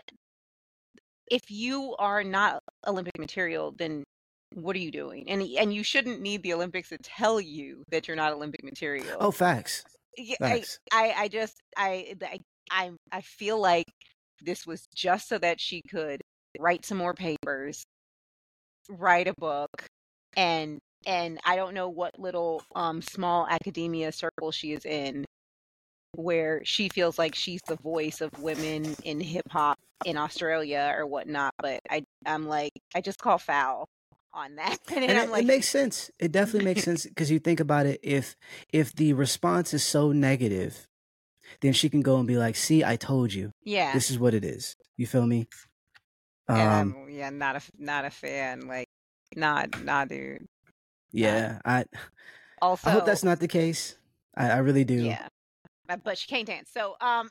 Olympic material, then what are you doing? And you shouldn't need the Olympics to tell you that you're not Olympic material. Oh, facts. Facts. I feel like this was just so that she could write some more papers, write a book, and I don't know what little small academia circle she is in, where she feels like she's the voice of women in hip hop in Australia or whatnot. But I'm like, I just call foul on that. And I'm like, it makes sense. It definitely makes sense, because you think about it. If the response is so negative, then she can go and be like, "See, I told you. Yeah, this is what it is." You feel me? And I'm not a fan. Like, nah, dude. Yeah, I hope that's not the case. I really do. Yeah, but she can't dance. So and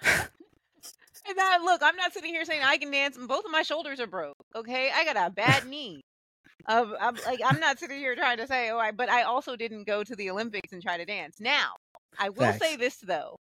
look, I'm not sitting here saying I can dance. Both of my shoulders are broke. Okay, I got a bad knee. I'm not sitting here trying to say, but I also didn't go to the Olympics and try to dance. Now, I will say this though.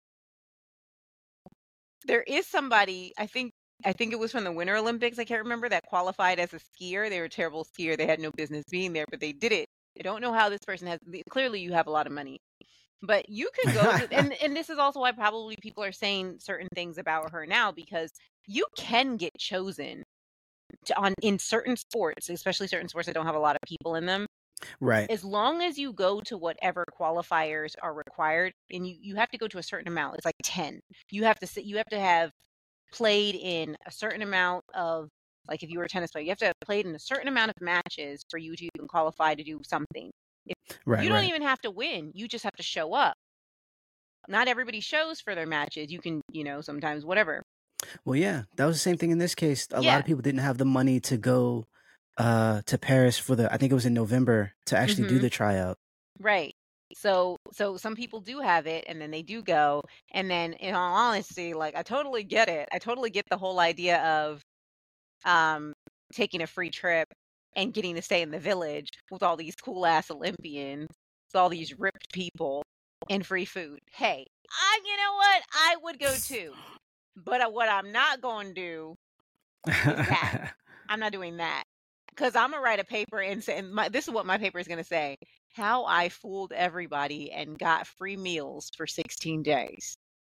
There is somebody, I think it was from the Winter Olympics, I can't remember, that qualified as a skier. They were a terrible skier. They had no business being there, but they did it. I don't know how this person has, clearly you have a lot of money. But you can go to, and this is also why probably people are saying certain things about her now, because you can get chosen in certain sports, especially certain sports that don't have a lot of people in them. Right. As long as you go to whatever qualifiers are required, and you have to go to a certain amount. It's like 10. You have to have played in a certain amount of, like, if you were a tennis player, you have to have played in a certain amount of matches for you to even qualify to do something. You don't even have to win. You just have to show up. Not everybody shows for their matches. You can, sometimes whatever. Well, yeah, that was the same thing in this case. A lot of people didn't have the money to go to Paris for I think it was in November, to actually do the tryout. Right. So some people do have it, and then they do go. And then, in all honesty, like, I totally get it. I totally get the whole idea of taking a free trip and getting to stay in the village with all these cool ass Olympians, with all these ripped people, and free food. Hey, you know what? I would go too. But what I'm not going to do is that. I'm not doing that. Because I'm going to write a paper and say, this is what my paper is going to say: how I fooled everybody and got free meals for 16 days.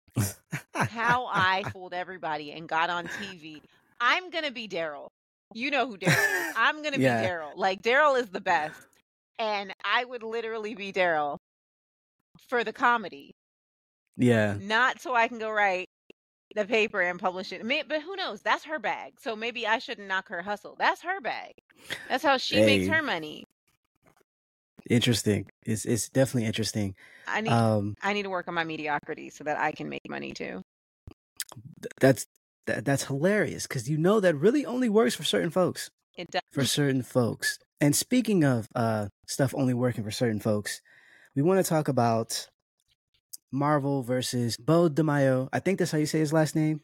How I fooled everybody and got on TV. I'm going to be Daryl. You know who Daryl is. I'm going to be Daryl. Like, Daryl is the best. And I would literally be Daryl for the comedy. Yeah. Not so I can go write the paper and publish it. But who knows? That's her bag. So maybe I shouldn't knock her hustle. That's her bag. That's how she makes her money. Interesting. It's definitely interesting. I need to work on my mediocrity so that I can make money too. That's hilarious, because that really only works for certain folks. It does. For certain folks. And speaking of stuff only working for certain folks, we want to talk about Marvel versus Beau DeMayo. I think that's how you say his last name.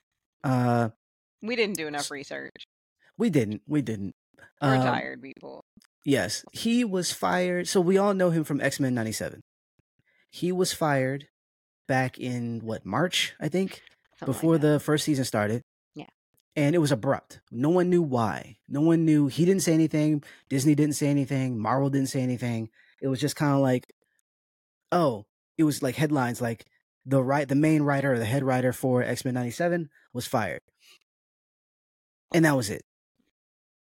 We didn't do enough research. We didn't. We're tired people. Yes. He was fired. So we all know him from X-Men 97. He was fired back in, March, I think? Something before the first season started. Yeah. And it was abrupt. No one knew why. No one knew. He didn't say anything. Disney didn't say anything. Marvel didn't say anything. It was just kind of like, it was like headlines like the main writer or the head writer for X-Men 97 was fired. And that was it.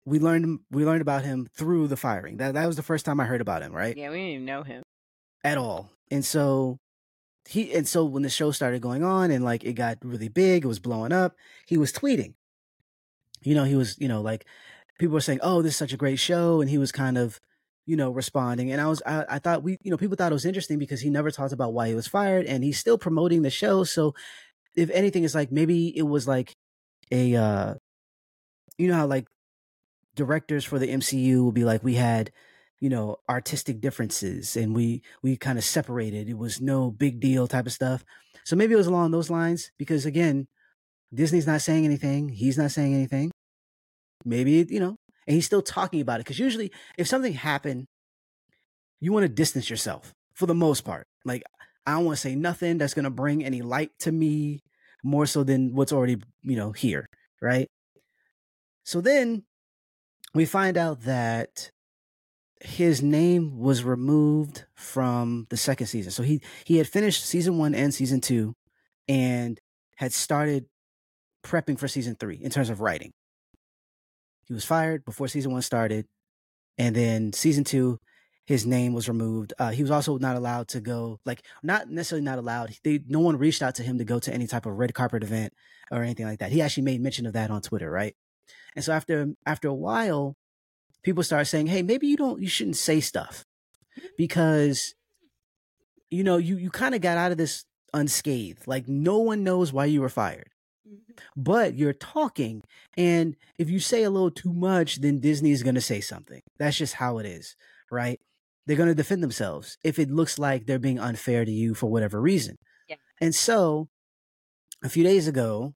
we learned about him through the firing. That was the first time I heard about him, right? Yeah, we didn't even know him at all. And so when the show started going on and like it got really big, it was blowing up, he was tweeting. He was, like people were saying, "Oh, this is such a great show," and he was kind of, responding. And I thought people thought it was interesting because he never talked about why he was fired, and he's still promoting the show. So if anything, it's like maybe it was like a, how like directors for the MCU will be like, we had, artistic differences and we kind of separated. It was no big deal type of stuff. So maybe it was along those lines because again, Disney's not saying anything. He's not saying anything. Maybe, and he's still talking about it. Because usually if something happened, you want to distance yourself for the most part. Like, I don't want to say nothing that's going to bring any light to me more so than what's already, here. Right. So then we find out that his name was removed from the second season. So he had finished season 1 and season 2 and had started prepping for season 3 in terms of writing. He was fired before season 1 started. And then season 2, his name was removed. He was also not allowed to go, like, not necessarily not allowed. No one reached out to him to go to any type of red carpet event or anything like that. He actually made mention of that on Twitter, right? And so after a while, people started saying, "Hey, maybe you shouldn't say stuff because, you kind of got out of this unscathed. Like no one knows why you were fired, but you're talking. And if you say a little too much, then Disney is going to say something. That's just how it is, right? They're going to defend themselves if it looks like they're being unfair to you for whatever reason." Yeah. And so a few days ago,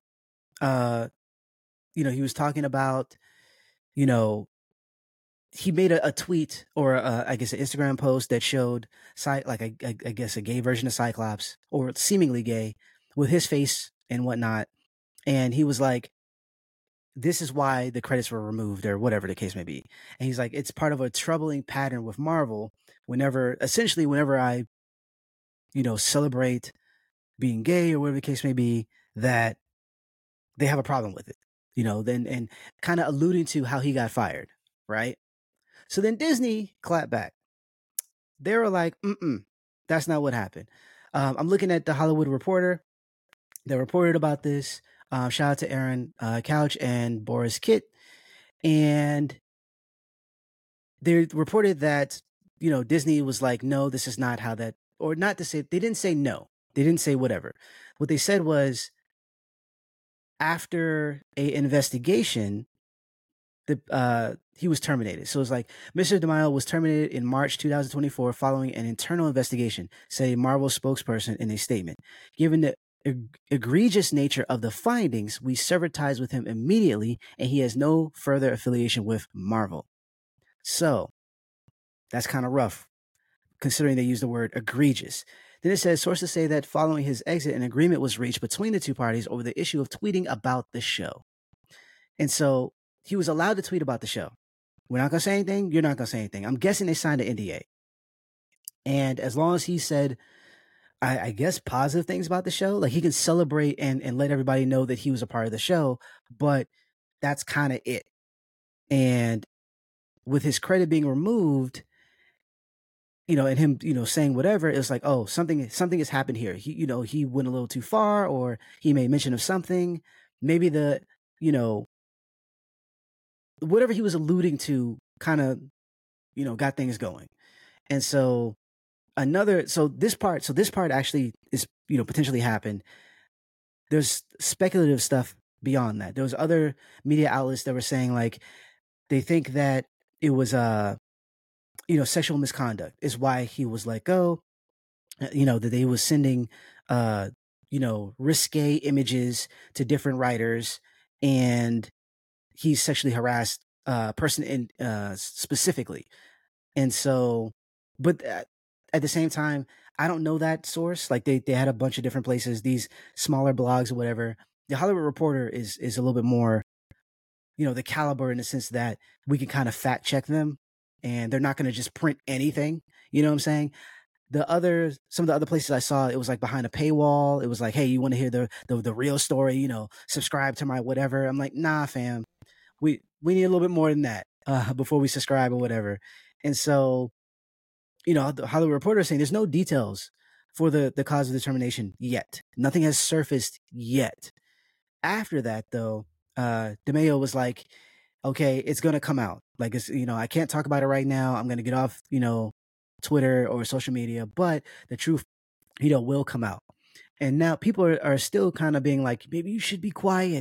he was talking about, he made a tweet or I guess an Instagram post that showed like I guess a gay version of Cyclops or seemingly gay with his face and whatnot. And he was like, this is why the credits were removed or whatever the case may be. And he's like, it's part of a troubling pattern with Marvel whenever I, celebrate being gay or whatever the case may be, that they have a problem with it, then, and kind of alluding to how he got fired. Right. So then Disney clapped back. They were like, that's not what happened. I'm looking at the Hollywood Reporter. They reported about this. Shout out to Aaron Couch and Boris Kitt. And they reported that, Disney was like, no, this is not how that, or not to say, they didn't say no. They didn't say whatever. What they said was, after a investigation, he was terminated. So it's like Mr. DeMille was terminated in March 2024 following an internal investigation, said a Marvel spokesperson in a statement. Given the egregious nature of the findings, we severed ties with him immediately, and he has no further affiliation with Marvel. So that's kind of rough, considering they use the word egregious. Then it says, sources say that following his exit, an agreement was reached between the two parties over the issue of tweeting about the show. And so he was allowed to tweet about the show. We're not going to say anything. You're not going to say anything. I'm guessing they signed an NDA. And as long as he said, I guess, positive things about the show, like he can celebrate and let everybody know that he was a part of the show, but that's kind of it. And with his credit being removed, and him, saying whatever, it's like, oh, something has happened here. He, he went a little too far, or he made mention of something. Maybe whatever he was alluding to kind of, got things going. And so this part actually is, potentially happened. There's speculative stuff beyond that. There was other media outlets that were saying like, they think that it was, sexual misconduct is why he was let go. That they was sending, risque images to different writers, and he sexually harassed a person in specifically. And so, but at the same time, I don't know that source. Like they had a bunch of different places, these smaller blogs or whatever. The Hollywood Reporter is a little bit more, the caliber in the sense that we can kind of fact check them, and they're not going to just print anything. You know what I'm saying? Some of the other places I saw, it was like behind a paywall. It was like, hey, you want to hear the real story? Subscribe to my whatever. I'm like, nah, fam. we need a little bit more than that before we subscribe or whatever. And so, how the reporter is saying there's no details for the cause of determination yet. Nothing has surfaced yet. After that, though, DeMayo was like, okay, it's going to come out. Like, it's, I can't talk about it right now. I'm going to get off, Twitter or social media, but the truth, will come out. And now people are still kind of being like, maybe you should be quiet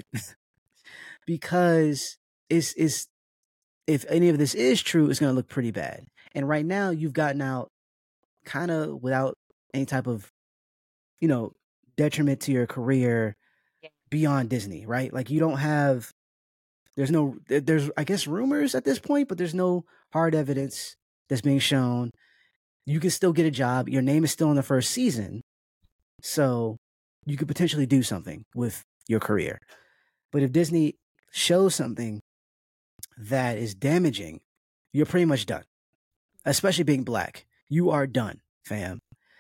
because is if any of this is true, it's going to look pretty bad. And right now you've gotten out kind of without any type of, detriment to your career beyond Disney, right? Like you don't have, there's I guess rumors at this point, but there's no hard evidence that's being shown. You can still get a job. Your name is still in the first season. So you could potentially do something with your career. But if Disney shows something that is damaging, you're pretty much done. Especially being Black. You are done, fam.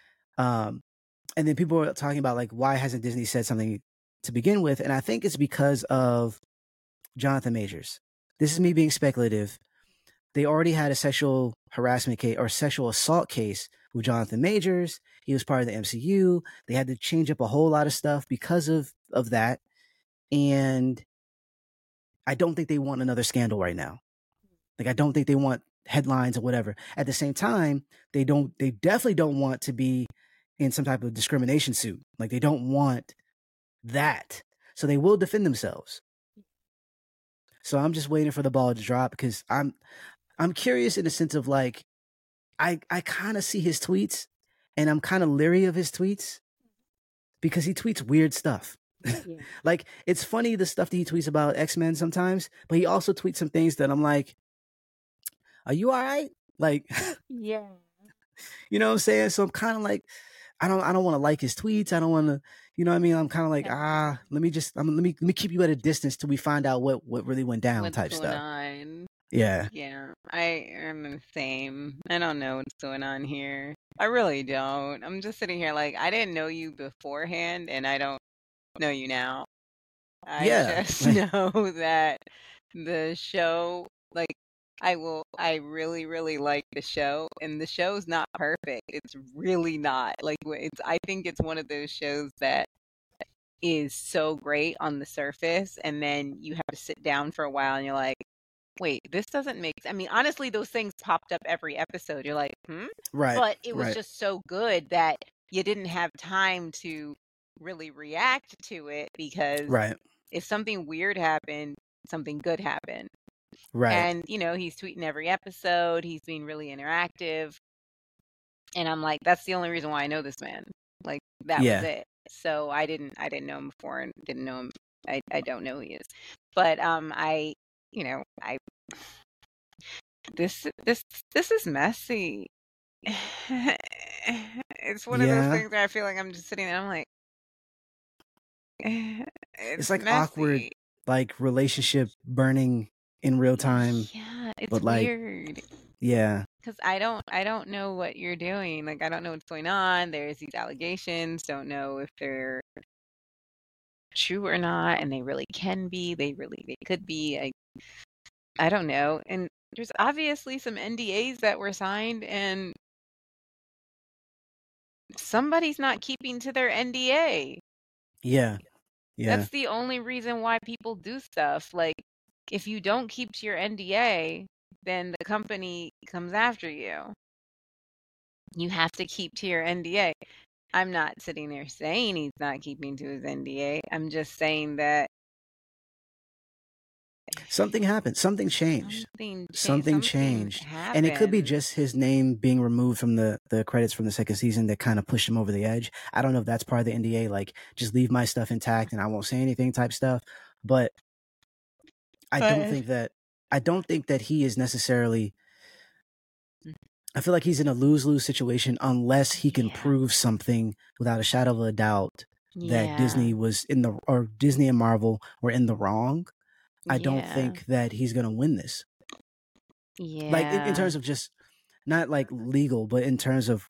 And then people are talking about like, why hasn't Disney said something to begin with? And I think it's because of Jonathan Majors. This is me being speculative. They already had a sexual harassment case or sexual assault case with Jonathan Majors. He was part of the MCU. They had to change up a whole lot of stuff because of that. And I don't think they want another scandal right now. Like, I don't think they want headlines or whatever. At the same time, they definitely don't want to be in some type of discrimination suit. Like, they don't want that. So they will defend themselves. So I'm just waiting for the ball to drop because I'm curious in the sense of like, I kind of see his tweets and I'm kind of leery of his tweets because he tweets weird stuff. Yeah. Like, it's funny the stuff that he tweets about X-Men sometimes, but he also tweets some things that I'm like, are you all right? Like, yeah. You know what I'm saying? So I'm kind of like, I don't want to like his tweets. I don't want to, you know what I mean? I'm kind of like, let me keep you at a distance till we find out what really went down. What's type stuff. On? Yeah. Yeah. I am the same. I don't know what's going on here. I really don't. I'm just sitting here like, I didn't know you beforehand and I don't know you now. I just know that the show, like, I really, really like the show, and the show's not perfect. It's really not. Like, I think it's one of those shows that is so great on the surface, and then you have to sit down for a while, and you're like, wait, this doesn't make sense. I mean, honestly, those things popped up every episode. You're like, Right. But it was just so good that you didn't have time to really react to it because if something weird happened, something good happened. Right. And, he's tweeting every episode. He's being really interactive. And I'm like, that's the only reason why I know this man. Like, that was it. So I didn't know him before and didn't know him. I don't know who he is. But this is messy. It's one of those things where I feel like I'm just sitting there. I'm like, it's like messy. Awkward, like relationship burning in real time. Yeah, it's weird. Yeah. Because I don't know what you're doing. Like, I don't know what's going on. There's these allegations. Don't know if they're true or not, and they really can be. They could be. I don't know. And there's obviously some NDAs that were signed, and somebody's not keeping to their NDA. Yeah. Yeah. That's the only reason why people do stuff. Like, if you don't keep to your NDA, then the company comes after you. You have to keep to your NDA. I'm not sitting there saying he's not keeping to his NDA. I'm just saying that something happened. Something changed. Something changed. Happened. And it could be just his name being removed from the credits from the second season that kind of pushed him over the edge. I don't know if that's part of the NDA, like just leave my stuff intact and I won't say anything type stuff. But I don't think that he is necessarily, I feel like he's in a lose-lose situation unless he can prove something without a shadow of a doubt that Disney Disney and Marvel were in the wrong. I don't think that he's going to win this. Yeah. Like in terms of just not like legal, but in terms of,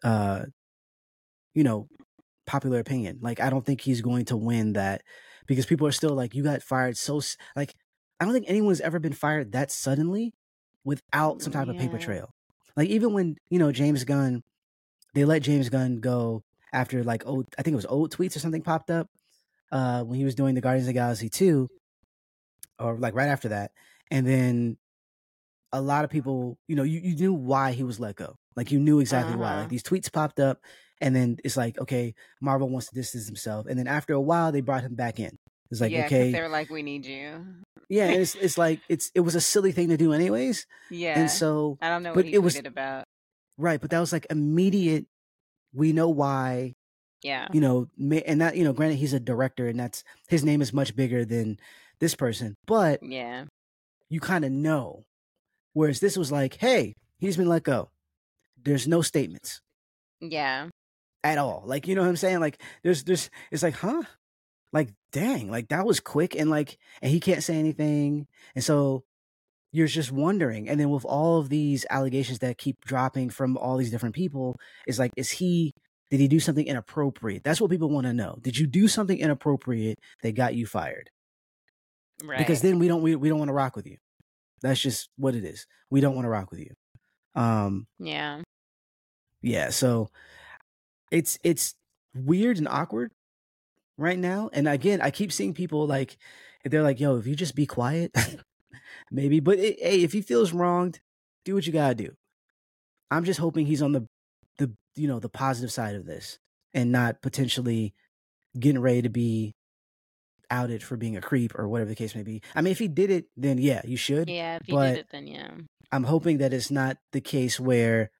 popular opinion. Like, I don't think he's going to win that because people are still like, you got fired. So like, I don't think anyone's ever been fired that suddenly without some type of paper trail. Like even when, James Gunn, they let James Gunn go after like I think it was old tweets or something popped up when he was doing the Guardians of the Galaxy 2, or like right after that. And then a lot of people, you knew why he was let go. Like you knew exactly why. Like these tweets popped up, and then it's like, okay, Marvel wants to distance himself. And then after a while, they brought him back in. It's like, okay, they were like, we need you. Yeah, and it's like it was a silly thing to do anyways. Yeah. And so I don't know what he tweeted about. Right, but that was like immediate. We know why. Yeah. And that, granted he's a director and that's his name is much bigger than this person, but yeah, you kind of know. Whereas this was like, hey, he's been let go. There's no statements. Yeah. At all. Like, you know what I'm saying? Like there's it's like, huh? Like, dang, like that was quick, and he can't say anything. And so you're just wondering. And then with all of these allegations that keep dropping from all these different people, it's like, did he do something inappropriate? That's what people want to know. Did you do something inappropriate that got you fired? Right. Because then we don't want to rock with you. That's just what it is. We don't want to rock with you. Yeah. Yeah. So it's weird and awkward right now. And again, I keep seeing people like, they're like, yo, if you just be quiet, maybe. But hey, if he feels wronged, do what you gotta do. I'm just hoping he's on the positive side of this and not potentially getting ready to be outed for being a creep or whatever the case may be. I mean, if he did it, then yeah, you should. Yeah, if he did it, then yeah. I'm hoping that it's not the case where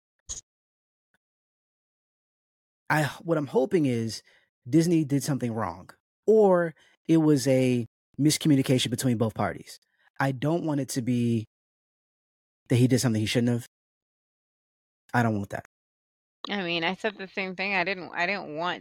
what I'm hoping is Disney did something wrong, or it was a miscommunication between both parties. I don't want it to be that he did something he shouldn't have. I don't want that. I mean, I said the same thing. I didn't want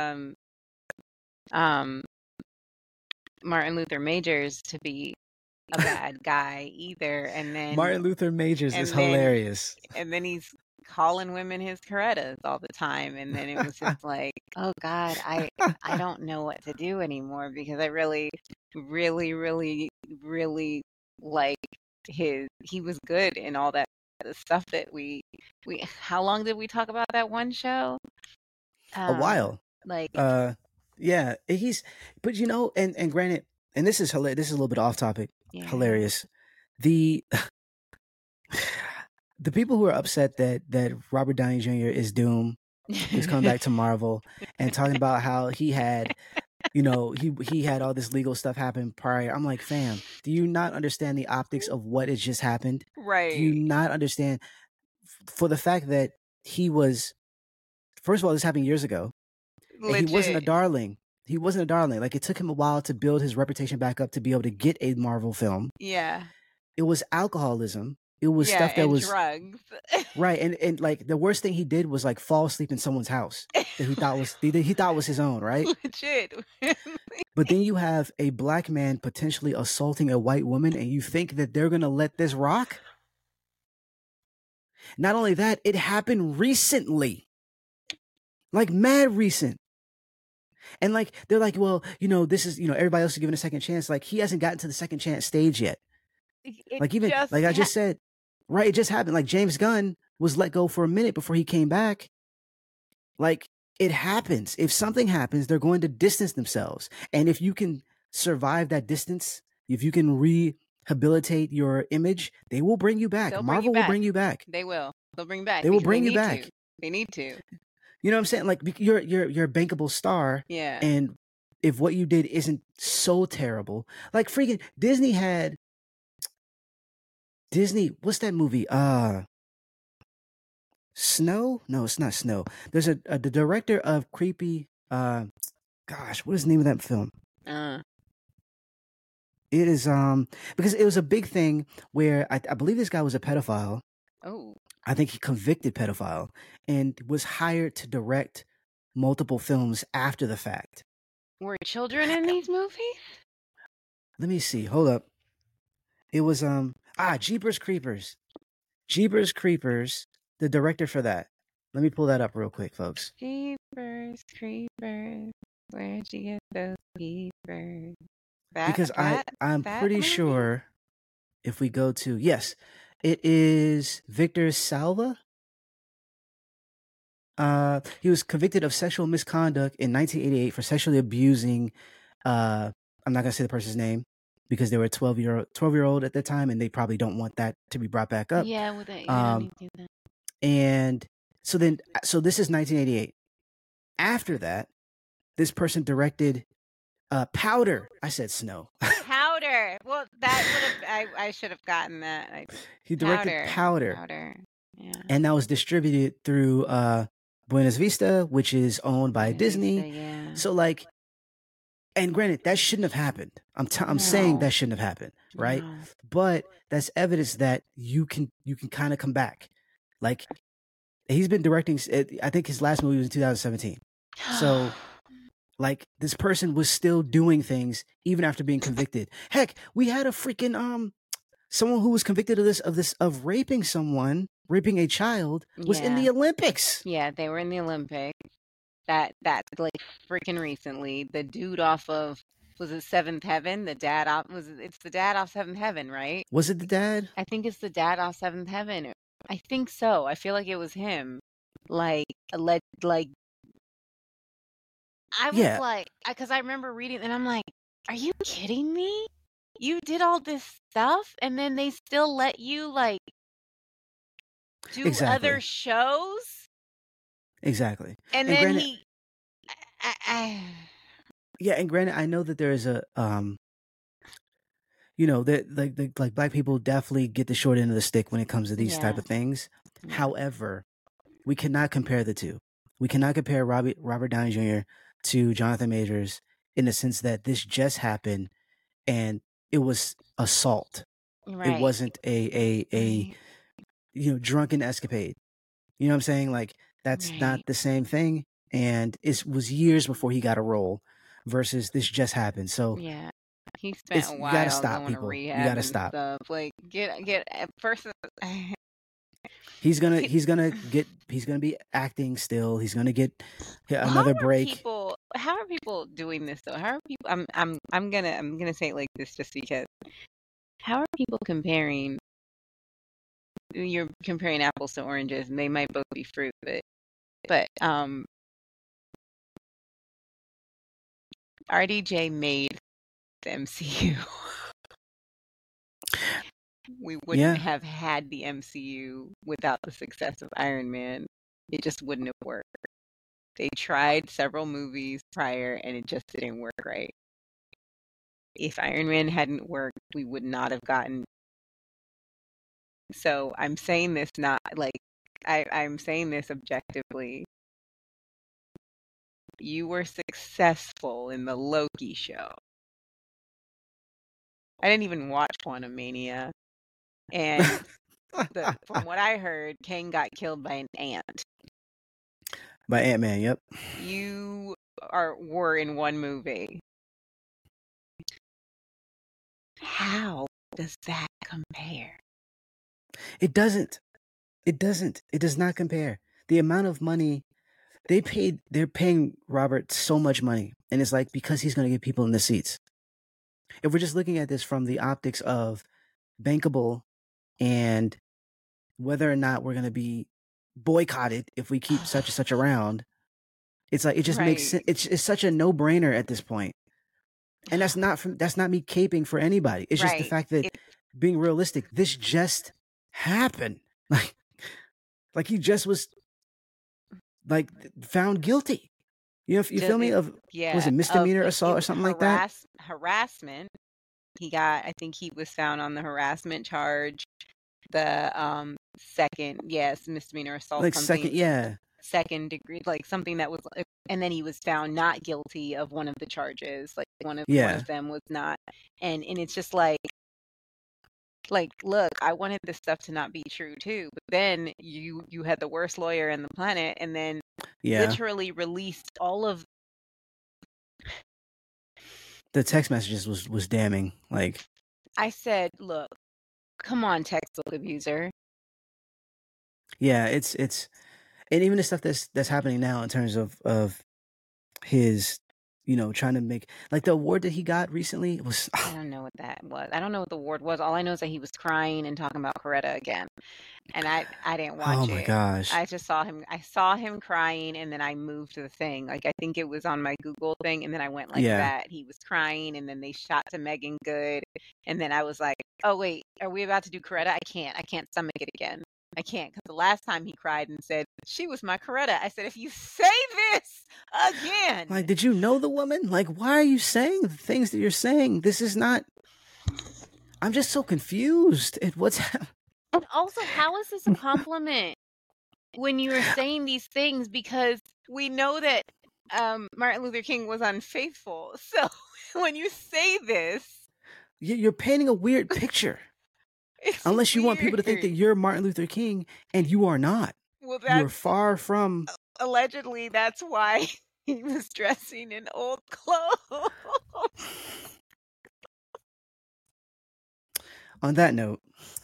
Martin Luther Majors to be a bad guy either. And then Martin Luther Majors is hilarious. And then he's calling women his Corettas all the time. And then it was just like, oh God, I don't know what to do anymore, because I really, really, really, really like he was good in all that the stuff that we how long did we talk about that one show? A while. Like yeah, but and granted, and this is hilarious, this is a little bit off topic. Yeah. Hilarious. The people who are upset that Robert Downey Jr. is Doom, is coming back to Marvel, and talking about how he had he had all this legal stuff happen prior. I'm like, fam, do you not understand the optics of what has just happened? Right. Do you not understand for the fact that he was, first of all, this happened years ago. And he wasn't a darling. He wasn't a darling. Like, it took him a while to build his reputation back up to be able to get a Marvel film. Yeah. It was alcoholism. It was stuff that was drugs. Right. And like the worst thing he did was like fall asleep in someone's house that he thought was his own, right? Legit. But then you have a black man potentially assaulting a white woman, and you think that they're gonna let this rock? Not only that, it happened recently. Like mad recent. And like they're like, well, this is, everybody else is given a second chance. Like, he hasn't gotten to the second chance stage yet. Like, even like I just said, right, it just happened. Like, James Gunn was let go for a minute before he came back. Like, it happens. If something happens, they're going to distance themselves. And if you can survive that distance, if you can rehabilitate your image, they will bring you back. Marvel will bring you back. They will. They'll bring back. They will bring you back. They need to. You know what I'm saying? Like, you're a bankable star. Yeah. And if what you did isn't so terrible, like freaking Disney, what's that movie? Snow? No, it's not Snow. There's the director of Creepy. Gosh, what is the name of that film? It is because it was a big thing where I believe this guy was a pedophile. Oh. I think he convicted pedophile and was hired to direct multiple films after the fact. Were children in these movies? Let me see. Hold up. It was Jeepers Creepers. Jeepers Creepers, the director for that. Let me pull that up real quick, folks. Jeepers Creepers, where'd you get those peepers? because I'm pretty sure if we go to, yes, it is Victor Salva. He was convicted of sexual misconduct in 1988 for sexually abusing, I'm not gonna say the person's name because they were a 12-year-old at the time, and they probably don't want that to be brought back up. Yeah, with it. Yeah, and so this is 1988. After that, this person directed Powder. I said Snow. Powder. Well, that would have. I should have gotten that. He directed Powder. Powder. Yeah. And that was distributed through Buenos Vista, which is owned by Disney. Yeah. So like, and granted, that shouldn't have happened. I'm saying that shouldn't have happened, right? No. But that's evidence that you can kind of come back. Like, he's been directing. I think his last movie was in 2017. So, like, this person was still doing things even after being convicted. Heck, we had a freaking someone who was convicted of raping a child was in the Olympics. Yeah, they were in the Olympics. That like freaking recently. The dude off of, was it Seventh Heaven? The dad off it's the dad off Seventh Heaven, right? Was it the dad? I think it's the dad off Seventh Heaven. I think so. I feel like it was him. Like I was like, because I remember reading and I'm like, are you kidding me? You did all this stuff and then they still let you like do other shows? Exactly. And then granted, yeah, and granted, I know that there is a that like Black people definitely get the short end of the stick when it comes to these type of things. Yeah. However, we cannot compare the two. We cannot compare Robert Downey Jr. to Jonathan Majors in the sense that this just happened and it was assault. Right. It wasn't a drunken escapade. You know what I'm saying? Like, that's not the same thing. And it was years before he got a role versus this just happened. So yeah, he spent a while. You gotta stop, people. You gotta stop. Stuff. Like get at first. He's gonna be acting still. He's gonna get another break. How are people doing this though? How are people? I'm gonna say it like this just because. How are people comparing? You're comparing apples to oranges, and they might both be fruit, but RDJ made the MCU. We wouldn't have had the MCU without the success of Iron Man. It just wouldn't have worked. They tried several movies prior, and it just didn't work right. If Iron Man hadn't worked, we would not have gotten. So I'm saying this not like I'm saying this objectively. You were successful in the Loki show. I didn't even watch Quantumania. And from what I heard, Kang got killed by an ant. By Ant-Man, yep. You were in one movie. How does that compare? It doesn't. It does not compare. The amount of money they're paying Robert so much money. And it's like, because he's going to get people in the seats. If we're just looking at this from the optics of bankable and whether or not we're going to be boycotted if we keep such and such around, it's like, it just makes sense. It's such a no-brainer at this point. And that's not me caping for anybody. It's just the fact that being realistic, this just happened. Like he just was like found guilty. You feel me? Was it misdemeanor assault or something like that? Harassment. I think he was found on the harassment charge. The second, misdemeanor assault. Like second degree, like something that was, and then he was found not guilty of one of the charges. Like one of them was not, and it's just like, look, I wanted this stuff to not be true too, but then you had the worst lawyer on the planet, and then literally released all of the text messages was damning. Like, I said, look, come on, textbook abuser. Yeah, it's and even the stuff that's happening now in terms of his trying to make like the award that he got recently was. I don't know what that was. I don't know what the award was. All I know is that he was crying and talking about Coretta again. And I didn't watch Oh my it. gosh. I just saw him. I saw him crying, and then I moved to the thing. Like I think it was on my Google thing, and then I went like that. He was crying, and then they shot to Megan Good, and then I was like, "Oh wait, are we about to do Coretta? I can't stomach it again. I can't because the last time he cried and said she was my Coretta, I said, if you say this again, like, did you know the woman? Like, why are you saying the things that you're saying? This is not. I'm just so confused at what's happening. And also, how is this a compliment when you are saying these things? Because we know that Martin Luther King was unfaithful. So when you say this, you're painting a weird picture. Unless you want people to think that you're Martin Luther King, and you are not. Well, you're far from. Allegedly, that's why he was dressing in old clothes. On that note,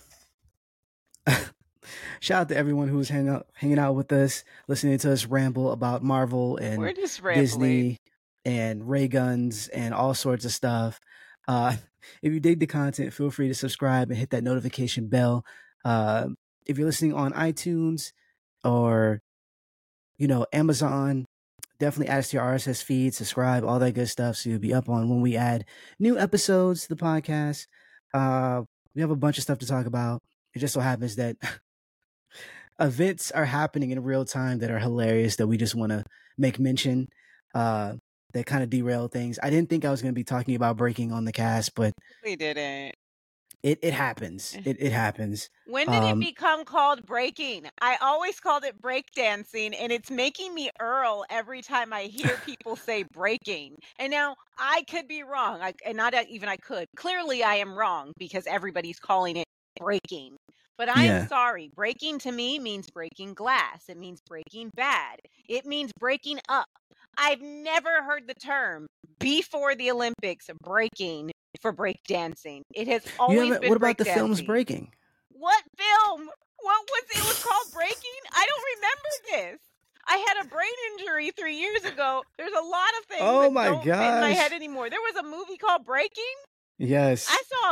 shout out to everyone who was hanging out with us, listening to us ramble about Marvel and Disney and ray guns and all sorts of stuff. If you dig the content, feel free to subscribe and hit that notification bell. If you're listening on iTunes or Amazon, definitely add us to your RSS feed, subscribe, all that good stuff, so you'll be up on when we add new episodes to the podcast. We have a bunch of stuff to talk about. It just so happens that events are happening in real time that are hilarious that we just want to make mention. That kind of derail things. I didn't think I was going to be talking about breaking on the cast, but we didn't. It happens. It happens. When did it become called breaking? I always called it breakdancing, and it's making me Earl every time I hear people say breaking. And now I could be wrong. I could. Clearly, I am wrong because everybody's calling it breaking. But I am sorry. Breaking to me means breaking glass. It means breaking bad. It means breaking up. I've never heard the term before the Olympics breaking for breakdancing. It has always been. What about the films Breaking? What film? It was called Breaking? I don't remember this. I had a brain injury 3 years ago. There's a lot of things that don't fit in my head anymore. There was a movie called Breaking. Yes.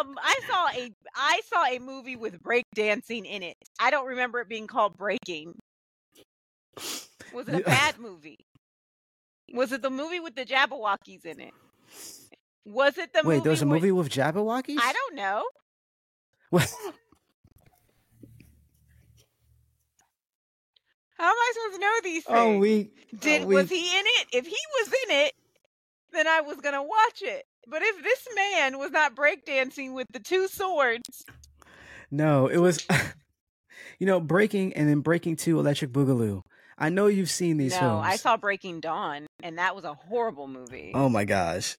I saw a movie with breakdancing in it. I don't remember it being called Breaking. Was it a bad movie? Was it the movie with the Jabberwockies in it? Was it the movie? Wait, there was a movie with Jabberwockies? I don't know. What? How am I supposed to know these things? Was he in it? If he was in it, then I was gonna watch it. But if this man was not breakdancing with the two swords, no, it was. Breaking and then Breaking 2, Electric Boogaloo. I know you've seen these films. No, I saw Breaking Dawn, and that was a horrible movie. Oh my gosh.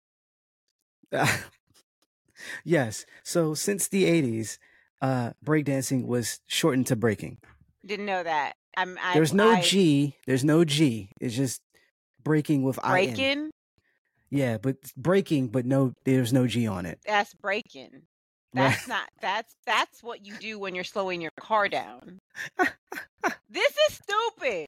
Yes. So since the 80s, breakdancing was shortened to breaking. Didn't know that. There's no G. There's no G. It's just breaking with breaking. IN. Yeah, but breaking, but there's no G on it. That's breaking. That's not. That's what you do when you're slowing your car down. This is stupid.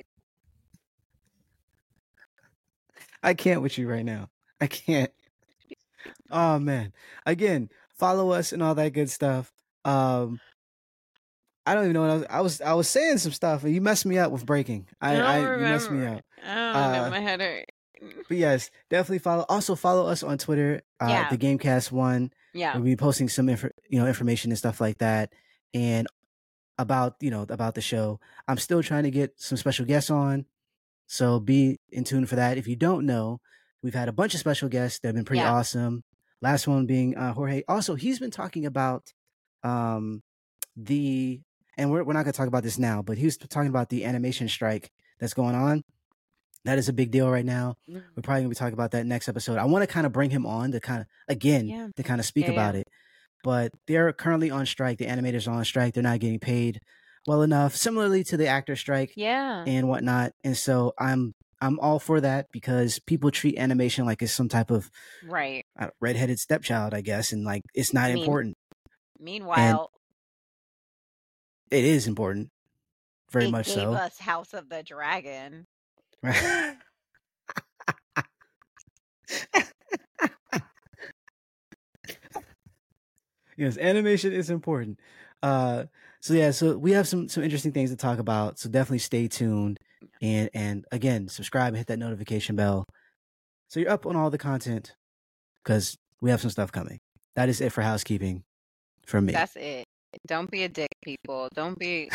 I can't with you right now. I can't. Oh man. Again, follow us and all that good stuff. I don't even know what I was saying some stuff and you messed me up with breaking. You messed me up. I don't know, my head hurt. But yes, definitely follow us on Twitter, the Gamecast1. Yeah. We'll be posting some information and stuff like that. And about the show. I'm still trying to get some special guests on. So be in tune for that. If you don't know, we've had a bunch of special guests that have been pretty awesome. Last one being Jorge. Also, he's been talking about and we're not going to talk about this now, but he was talking about the animation strike that's going on. That is a big deal right now. We're probably going to be talking about that next episode. I want to kind of bring him on to kind of speak about it. But they're currently on strike. The animators are on strike. They're not getting paid well enough, similarly to the actor strike and whatnot. And so I'm all for that because people treat animation like it's some type of redheaded stepchild, I guess, and like it's not important. Meanwhile, and it is important, very much so. It gave us House of the Dragon. Yes, animation is important. So we have some interesting things to talk about. So definitely stay tuned, and again, subscribe and hit that notification bell, so you're up on all the content, because we have some stuff coming. That is it for housekeeping from me. That's it. Don't be a dick, people. Don't be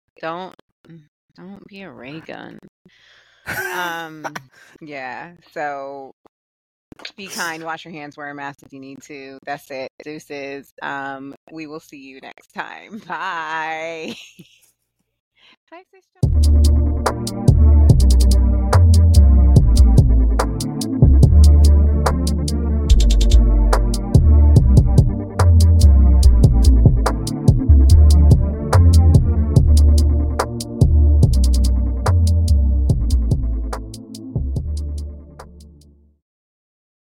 a ray gun. Yeah. So be kind, wash your hands, wear a mask if you need to. That's it. Deuces. We will see you next time. Bye. Bye, sister.